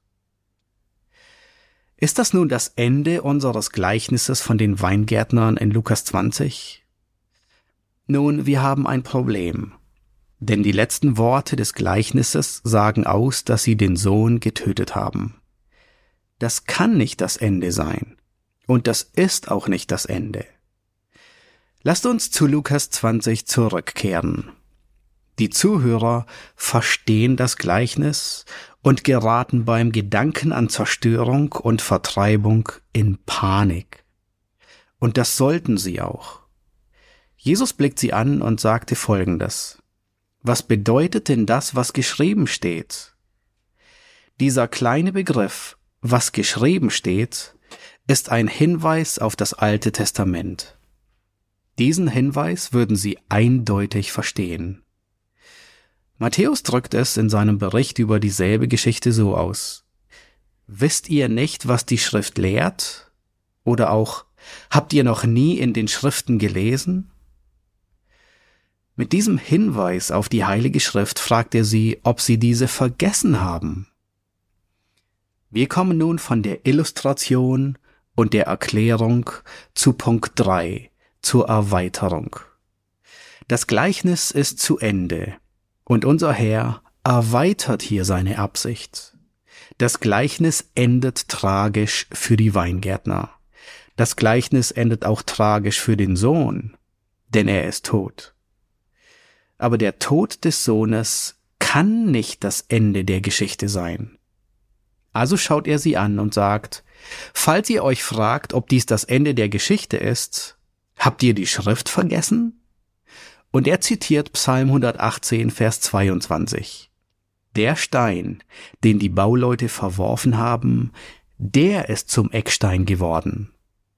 Ist das nun das Ende unseres Gleichnisses von den Weingärtnern in Lukas zwanzig? Nun, wir haben ein Problem. Denn die letzten Worte des Gleichnisses sagen aus, dass sie den Sohn getötet haben. Das kann nicht das Ende sein. Und das ist auch nicht das Ende. Lasst uns zu Lukas zwanzig zurückkehren. Die Zuhörer verstehen das Gleichnis und geraten beim Gedanken an Zerstörung und Vertreibung in Panik. Und das sollten sie auch. Jesus blickt sie an und sagte Folgendes. Was bedeutet denn das, was geschrieben steht? Dieser kleine Begriff, was geschrieben steht, ist ein Hinweis auf das Alte Testament. Diesen Hinweis würden sie eindeutig verstehen. Matthäus drückt es in seinem Bericht über dieselbe Geschichte so aus. Wisst ihr nicht, was die Schrift lehrt? Oder auch, habt ihr noch nie in den Schriften gelesen? Mit diesem Hinweis auf die Heilige Schrift fragt er sie, ob sie diese vergessen haben. Wir kommen nun von der Illustration und der Erklärung zu Punkt drei, zur Erweiterung. Das Gleichnis ist zu Ende. Und unser Herr erweitert hier seine Absicht. Das Gleichnis endet tragisch für die Weingärtner. Das Gleichnis endet auch tragisch für den Sohn, denn er ist tot. Aber der Tod des Sohnes kann nicht das Ende der Geschichte sein. Also schaut er sie an und sagt, falls ihr euch fragt, ob dies das Ende der Geschichte ist, habt ihr die Schrift vergessen? Und er zitiert Psalm hundertachtzehn, Vers zweiundzwanzig. Der Stein, den die Bauleute verworfen haben, der ist zum Eckstein geworden.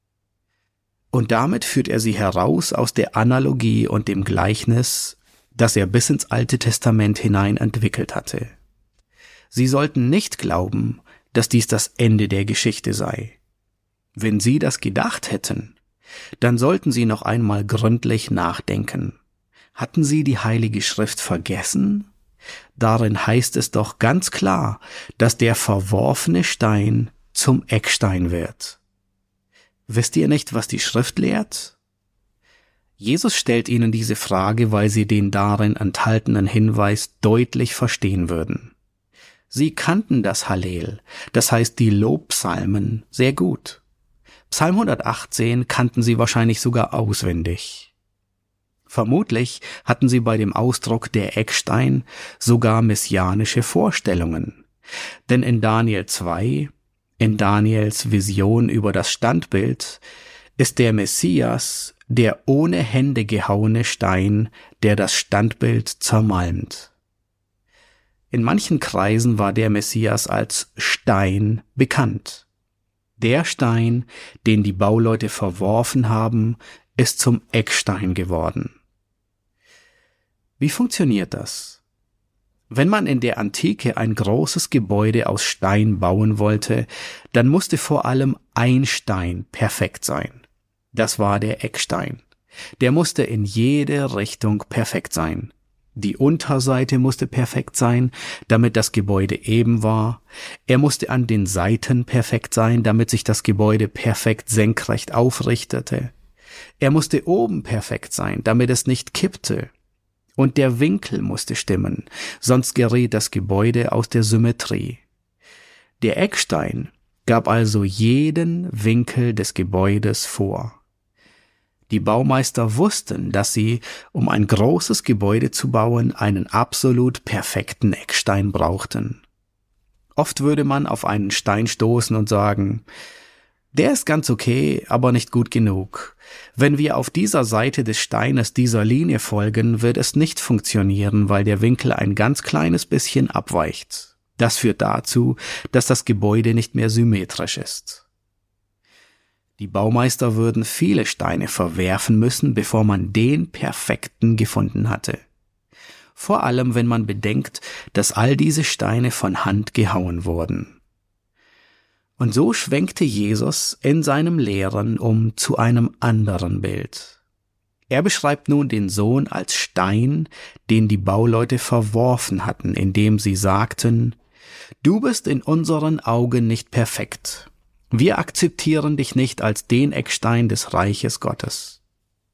Und damit führt er sie heraus aus der Analogie und dem Gleichnis, das er bis ins Alte Testament hinein entwickelt hatte. Sie sollten nicht glauben, dass dies das Ende der Geschichte sei. Wenn sie das gedacht hätten, dann sollten sie noch einmal gründlich nachdenken. Hatten sie die Heilige Schrift vergessen? Darin heißt es doch ganz klar, dass der verworfene Stein zum Eckstein wird. Wisst ihr nicht, was die Schrift lehrt? Jesus stellt ihnen diese Frage, weil sie den darin enthaltenen Hinweis deutlich verstehen würden. Sie kannten das Hallel, das heißt die Lobpsalmen, sehr gut. Psalm hundertachtzehn kannten sie wahrscheinlich sogar auswendig. Vermutlich hatten sie bei dem Ausdruck der Eckstein sogar messianische Vorstellungen. Denn in Daniel zwei, in Daniels Vision über das Standbild, ist der Messias der ohne Hände gehauene Stein, der das Standbild zermalmt. In manchen Kreisen war der Messias als Stein bekannt. Der Stein, den die Bauleute verworfen haben, ist zum Eckstein geworden. Wie funktioniert das? Wenn man in der Antike ein großes Gebäude aus Stein bauen wollte, dann musste vor allem ein Stein perfekt sein. Das war der Eckstein. Der musste in jede Richtung perfekt sein. Die Unterseite musste perfekt sein, damit das Gebäude eben war. Er musste an den Seiten perfekt sein, damit sich das Gebäude perfekt senkrecht aufrichtete. Er musste oben perfekt sein, damit es nicht kippte. Und der Winkel musste stimmen, sonst geriet das Gebäude aus der Symmetrie. Der Eckstein gab also jeden Winkel des Gebäudes vor. Die Baumeister wussten, dass sie, um ein großes Gebäude zu bauen, einen absolut perfekten Eckstein brauchten. Oft würde man auf einen Stein stoßen und sagen, der ist ganz okay, aber nicht gut genug. Wenn wir auf dieser Seite des Steines dieser Linie folgen, wird es nicht funktionieren, weil der Winkel ein ganz kleines bisschen abweicht. Das führt dazu, dass das Gebäude nicht mehr symmetrisch ist. Die Baumeister würden viele Steine verwerfen müssen, bevor man den perfekten gefunden hatte. Vor allem, wenn man bedenkt, dass all diese Steine von Hand gehauen wurden. Und so schwenkte Jesus in seinem Lehren um zu einem anderen Bild. Er beschreibt nun den Sohn als Stein, den die Bauleute verworfen hatten, indem sie sagten, »Du bist in unseren Augen nicht perfekt. Wir akzeptieren dich nicht als den Eckstein des Reiches Gottes.«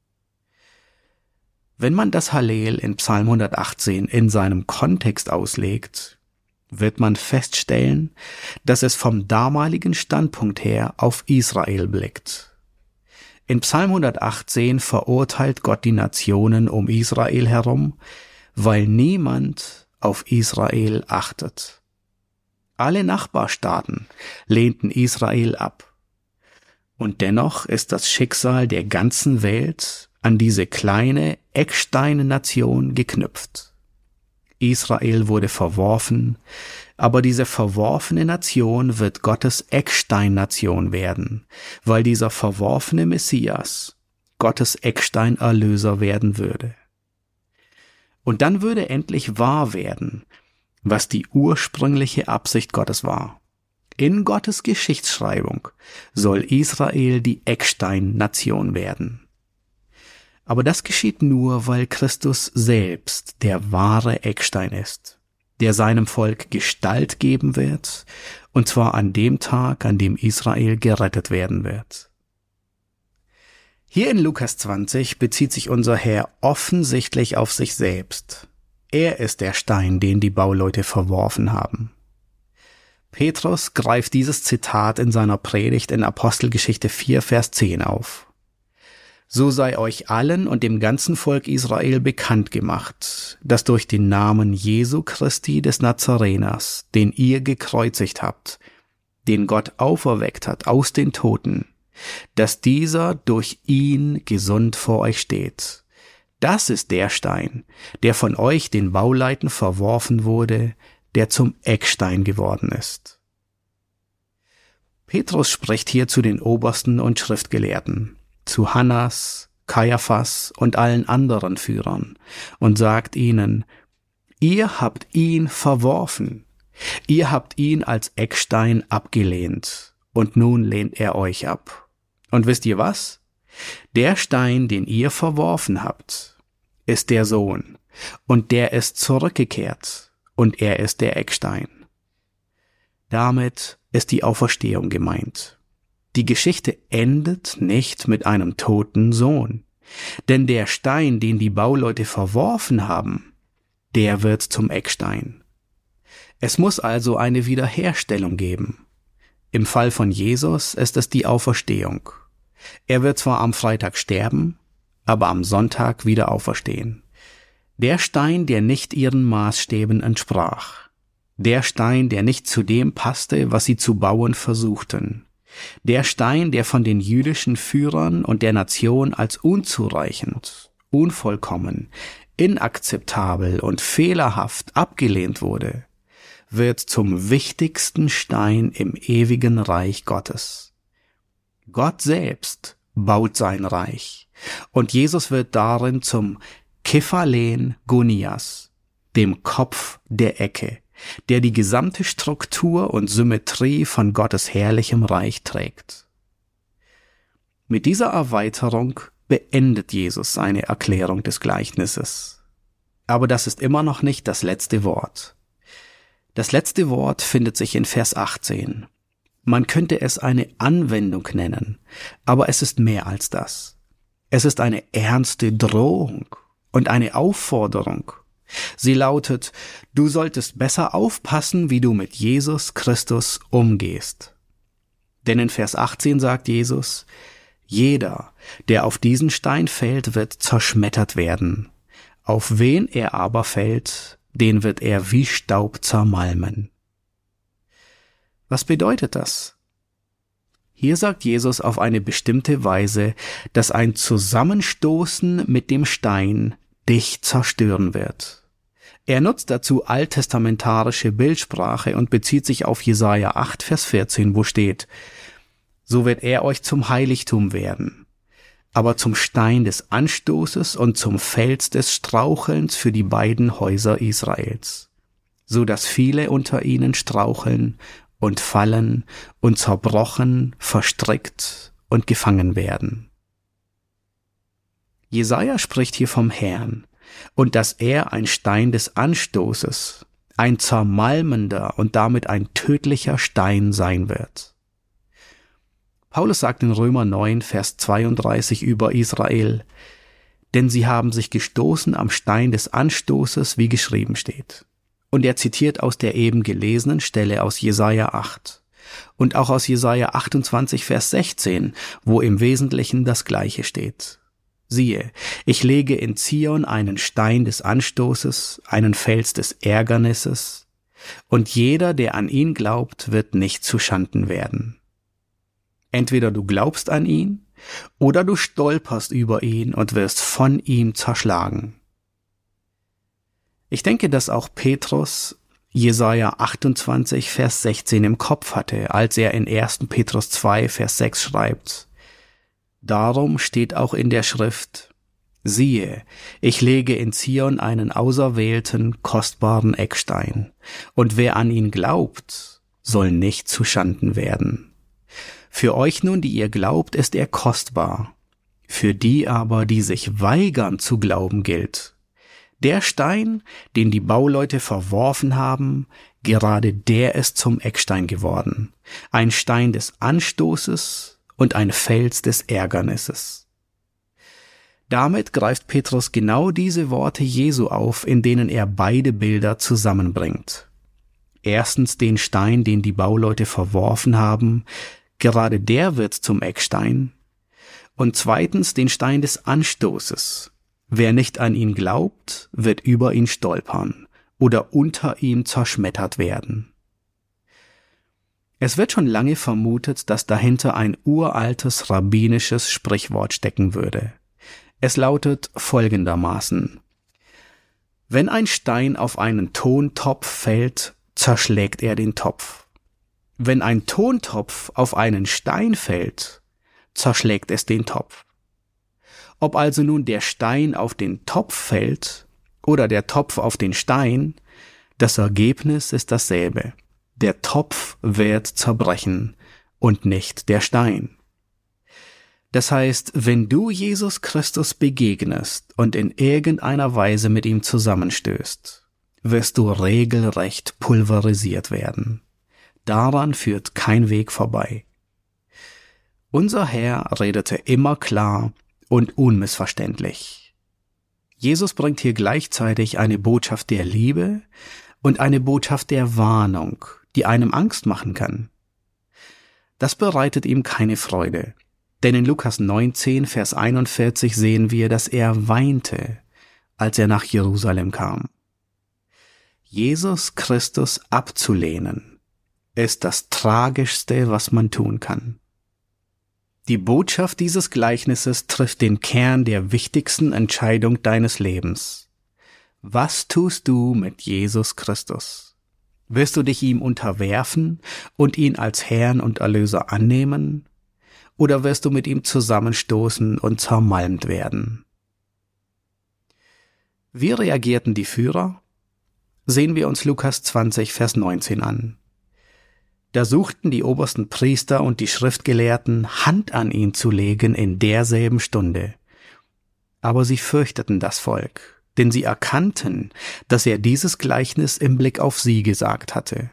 Wenn man das Hallel in Psalm hundertachtzehn in seinem Kontext auslegt, wird man feststellen, dass es vom damaligen Standpunkt her auf Israel blickt. In Psalm hundertachtzehn verurteilt Gott die Nationen um Israel herum, weil niemand auf Israel achtet. Alle Nachbarstaaten lehnten Israel ab. Und dennoch ist das Schicksal der ganzen Welt an diese kleine Eckstein-Nation geknüpft. Israel wurde verworfen, aber diese verworfene Nation wird Gottes Eckstein-Nation werden, weil dieser verworfene Messias Gottes Eckstein-Erlöser werden würde. Und dann würde endlich wahr werden, was die ursprüngliche Absicht Gottes war. In Gottes Geschichtsschreibung soll Israel die Eckstein-Nation werden. Aber das geschieht nur, weil Christus selbst der wahre Eckstein ist, der seinem Volk Gestalt geben wird, und zwar an dem Tag, an dem Israel gerettet werden wird. Hier in Lukas zwanzig bezieht sich unser Herr offensichtlich auf sich selbst. Er ist der Stein, den die Bauleute verworfen haben. Petrus greift dieses Zitat in seiner Predigt in Apostelgeschichte vier, Vers zehn auf. So sei euch allen und dem ganzen Volk Israel bekannt gemacht, dass durch den Namen Jesu Christi des Nazareners, den ihr gekreuzigt habt, den Gott auferweckt hat aus den Toten, dass dieser durch ihn gesund vor euch steht. Das ist der Stein, der von euch den Bauleuten verworfen wurde, der zum Eckstein geworden ist. Petrus spricht hier zu den Obersten und Schriftgelehrten, zu Hannas, Kaiaphas und allen anderen Führern und sagt ihnen: Ihr habt ihn verworfen, ihr habt ihn als Eckstein abgelehnt und nun lehnt er euch ab. Und wisst ihr was? Der Stein, den ihr verworfen habt, ist der Sohn und der ist zurückgekehrt und er ist der Eckstein. Damit ist die Auferstehung gemeint. Die Geschichte endet nicht mit einem toten Sohn, denn der Stein, den die Bauleute verworfen haben, der wird zum Eckstein. Es muss also eine Wiederherstellung geben. Im Fall von Jesus ist es die Auferstehung. Er wird zwar am Freitag sterben, aber am Sonntag wieder auferstehen. Der Stein, der nicht ihren Maßstäben entsprach. Der Stein, der nicht zu dem passte, was sie zu bauen versuchten. Der Stein, der von den jüdischen Führern und der Nation als unzureichend, unvollkommen, inakzeptabel und fehlerhaft abgelehnt wurde, wird zum wichtigsten Stein im ewigen Reich Gottes. Gott selbst baut sein Reich und Jesus wird darin zum Kephalen Gonias, dem Kopf der Ecke, der die gesamte Struktur und Symmetrie von Gottes herrlichem Reich trägt. Mit dieser Erweiterung beendet Jesus seine Erklärung des Gleichnisses. Aber das ist immer noch nicht das letzte Wort. Das letzte Wort findet sich in Vers achtzehn. Man könnte es eine Anwendung nennen, aber es ist mehr als das. Es ist eine ernste Drohung und eine Aufforderung. Sie lautet: Du solltest besser aufpassen, wie du mit Jesus Christus umgehst. Denn in Vers achtzehn sagt Jesus: Jeder, der auf diesen Stein fällt, wird zerschmettert werden. Auf wen er aber fällt, den wird er wie Staub zermalmen. Was bedeutet das? Hier sagt Jesus auf eine bestimmte Weise, dass ein Zusammenstoßen mit dem Stein dich zerstören wird. Er nutzt dazu alttestamentarische Bildsprache und bezieht sich auf Jesaja acht, Vers vierzehn, wo steht: So wird er euch zum Heiligtum werden, aber zum Stein des Anstoßes und zum Fels des Strauchelns für die beiden Häuser Israels, so dass viele unter ihnen straucheln und fallen und zerbrochen, verstrickt und gefangen werden. Jesaja spricht hier vom Herrn und dass er ein Stein des Anstoßes, ein zermalmender und damit ein tödlicher Stein sein wird. Paulus sagt in Römer neun, Vers zweiunddreißig über Israel: Denn sie haben sich gestoßen am Stein des Anstoßes, wie geschrieben steht. Und er zitiert aus der eben gelesenen Stelle aus Jesaja acht und auch aus Jesaja achtundzwanzig, Vers sechzehn, wo im Wesentlichen das Gleiche steht. Siehe, ich lege in Zion einen Stein des Anstoßes, einen Fels des Ärgernisses, und jeder, der an ihn glaubt, wird nicht zuschanden werden. Entweder du glaubst an ihn, oder du stolperst über ihn und wirst von ihm zerschlagen. Ich denke, dass auch Petrus Jesaja achtundzwanzig, Vers sechzehn im Kopf hatte, als er in ersten Petrus zwei, Vers sechs schreibt: Darum steht auch in der Schrift: Siehe, ich lege in Zion einen auserwählten, kostbaren Eckstein, und wer an ihn glaubt, soll nicht zuschanden werden. Für euch nun, die ihr glaubt, ist er kostbar. Für die aber, die sich weigern zu glauben, gilt: Der Stein, den die Bauleute verworfen haben, gerade der ist zum Eckstein geworden, ein Stein des Anstoßes und ein Fels des Ärgernisses. Damit greift Petrus genau diese Worte Jesu auf, in denen er beide Bilder zusammenbringt. Erstens den Stein, den die Bauleute verworfen haben, gerade der wird zum Eckstein, und zweitens den Stein des Anstoßes. Wer nicht an ihn glaubt, wird über ihn stolpern oder unter ihm zerschmettert werden. Es wird schon lange vermutet, dass dahinter ein uraltes rabbinisches Sprichwort stecken würde. Es lautet folgendermaßen: Wenn ein Stein auf einen Tontopf fällt, zerschlägt er den Topf. Wenn ein Tontopf auf einen Stein fällt, zerschlägt es den Topf. Ob also nun der Stein auf den Topf fällt oder der Topf auf den Stein, das Ergebnis ist dasselbe. Der Topf wird zerbrechen und nicht der Stein. Das heißt, wenn du Jesus Christus begegnest und in irgendeiner Weise mit ihm zusammenstößt, wirst du regelrecht pulverisiert werden. Daran führt kein Weg vorbei. Unser Herr redete immer klar und unmissverständlich. Jesus bringt hier gleichzeitig eine Botschaft der Liebe und eine Botschaft der Warnung, die einem Angst machen kann. Das bereitet ihm keine Freude, denn in Lukas neunzehn, Vers einundvierzig sehen wir, dass er weinte, als er nach Jerusalem kam. Jesus Christus abzulehnen ist das Tragischste, was man tun kann. Die Botschaft dieses Gleichnisses trifft den Kern der wichtigsten Entscheidung deines Lebens. Was tust du mit Jesus Christus? Wirst du dich ihm unterwerfen und ihn als Herrn und Erlöser annehmen? Oder wirst du mit ihm zusammenstoßen und zermalmt werden? Wie reagierten die Führer? Sehen wir uns Lukas zwanzig, Vers neunzehn an. Da suchten die obersten Priester und die Schriftgelehrten, Hand an ihn zu legen in derselben Stunde. Aber sie fürchteten das Volk, denn sie erkannten, dass er dieses Gleichnis im Blick auf sie gesagt hatte.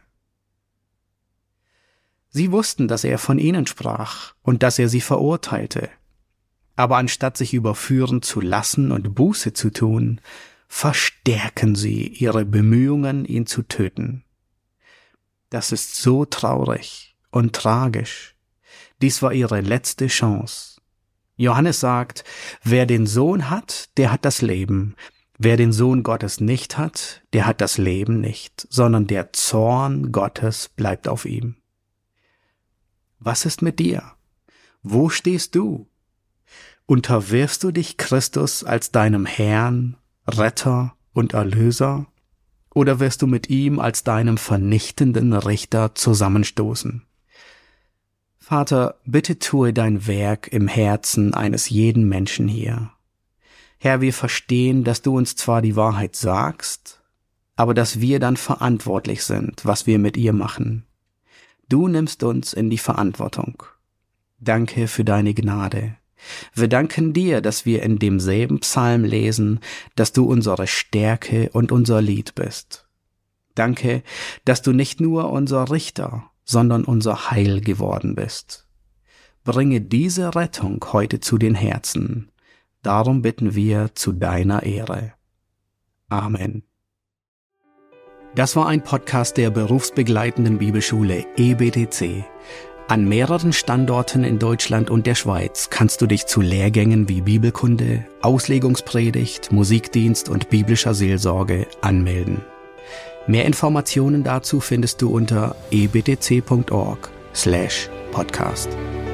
Sie wussten, dass er von ihnen sprach und dass er sie verurteilte. Aber anstatt sich überführen zu lassen und Buße zu tun, verstärken sie ihre Bemühungen, ihn zu töten. Das ist so traurig und tragisch. Dies war ihre letzte Chance. Johannes sagt, wer den Sohn hat, der hat das Leben. Wer den Sohn Gottes nicht hat, der hat das Leben nicht, sondern der Zorn Gottes bleibt auf ihm. Was ist mit dir? Wo stehst du? Unterwirfst du dich Christus als deinem Herrn, Retter und Erlöser? Oder wirst du mit ihm als deinem vernichtenden Richter zusammenstoßen? Vater, bitte tue dein Werk im Herzen eines jeden Menschen hier. Herr, wir verstehen, dass du uns zwar die Wahrheit sagst, aber dass wir dann verantwortlich sind, was wir mit ihr machen. Du nimmst uns in die Verantwortung. Danke für deine Gnade. Wir danken dir, dass wir in demselben Psalm lesen, dass du unsere Stärke und unser Lied bist. Danke, dass du nicht nur unser Richter, sondern unser Heil geworden bist. Bringe diese Rettung heute zu den Herzen. Darum bitten wir zu deiner Ehre. Amen. Das war ein Podcast der berufsbegleitenden Bibelschule E B T C. An mehreren Standorten in Deutschland und der Schweiz kannst du dich zu Lehrgängen wie Bibelkunde, Auslegungspredigt, Musikdienst und biblischer Seelsorge anmelden. Mehr Informationen dazu findest du unter e b t c punkt org slash podcast.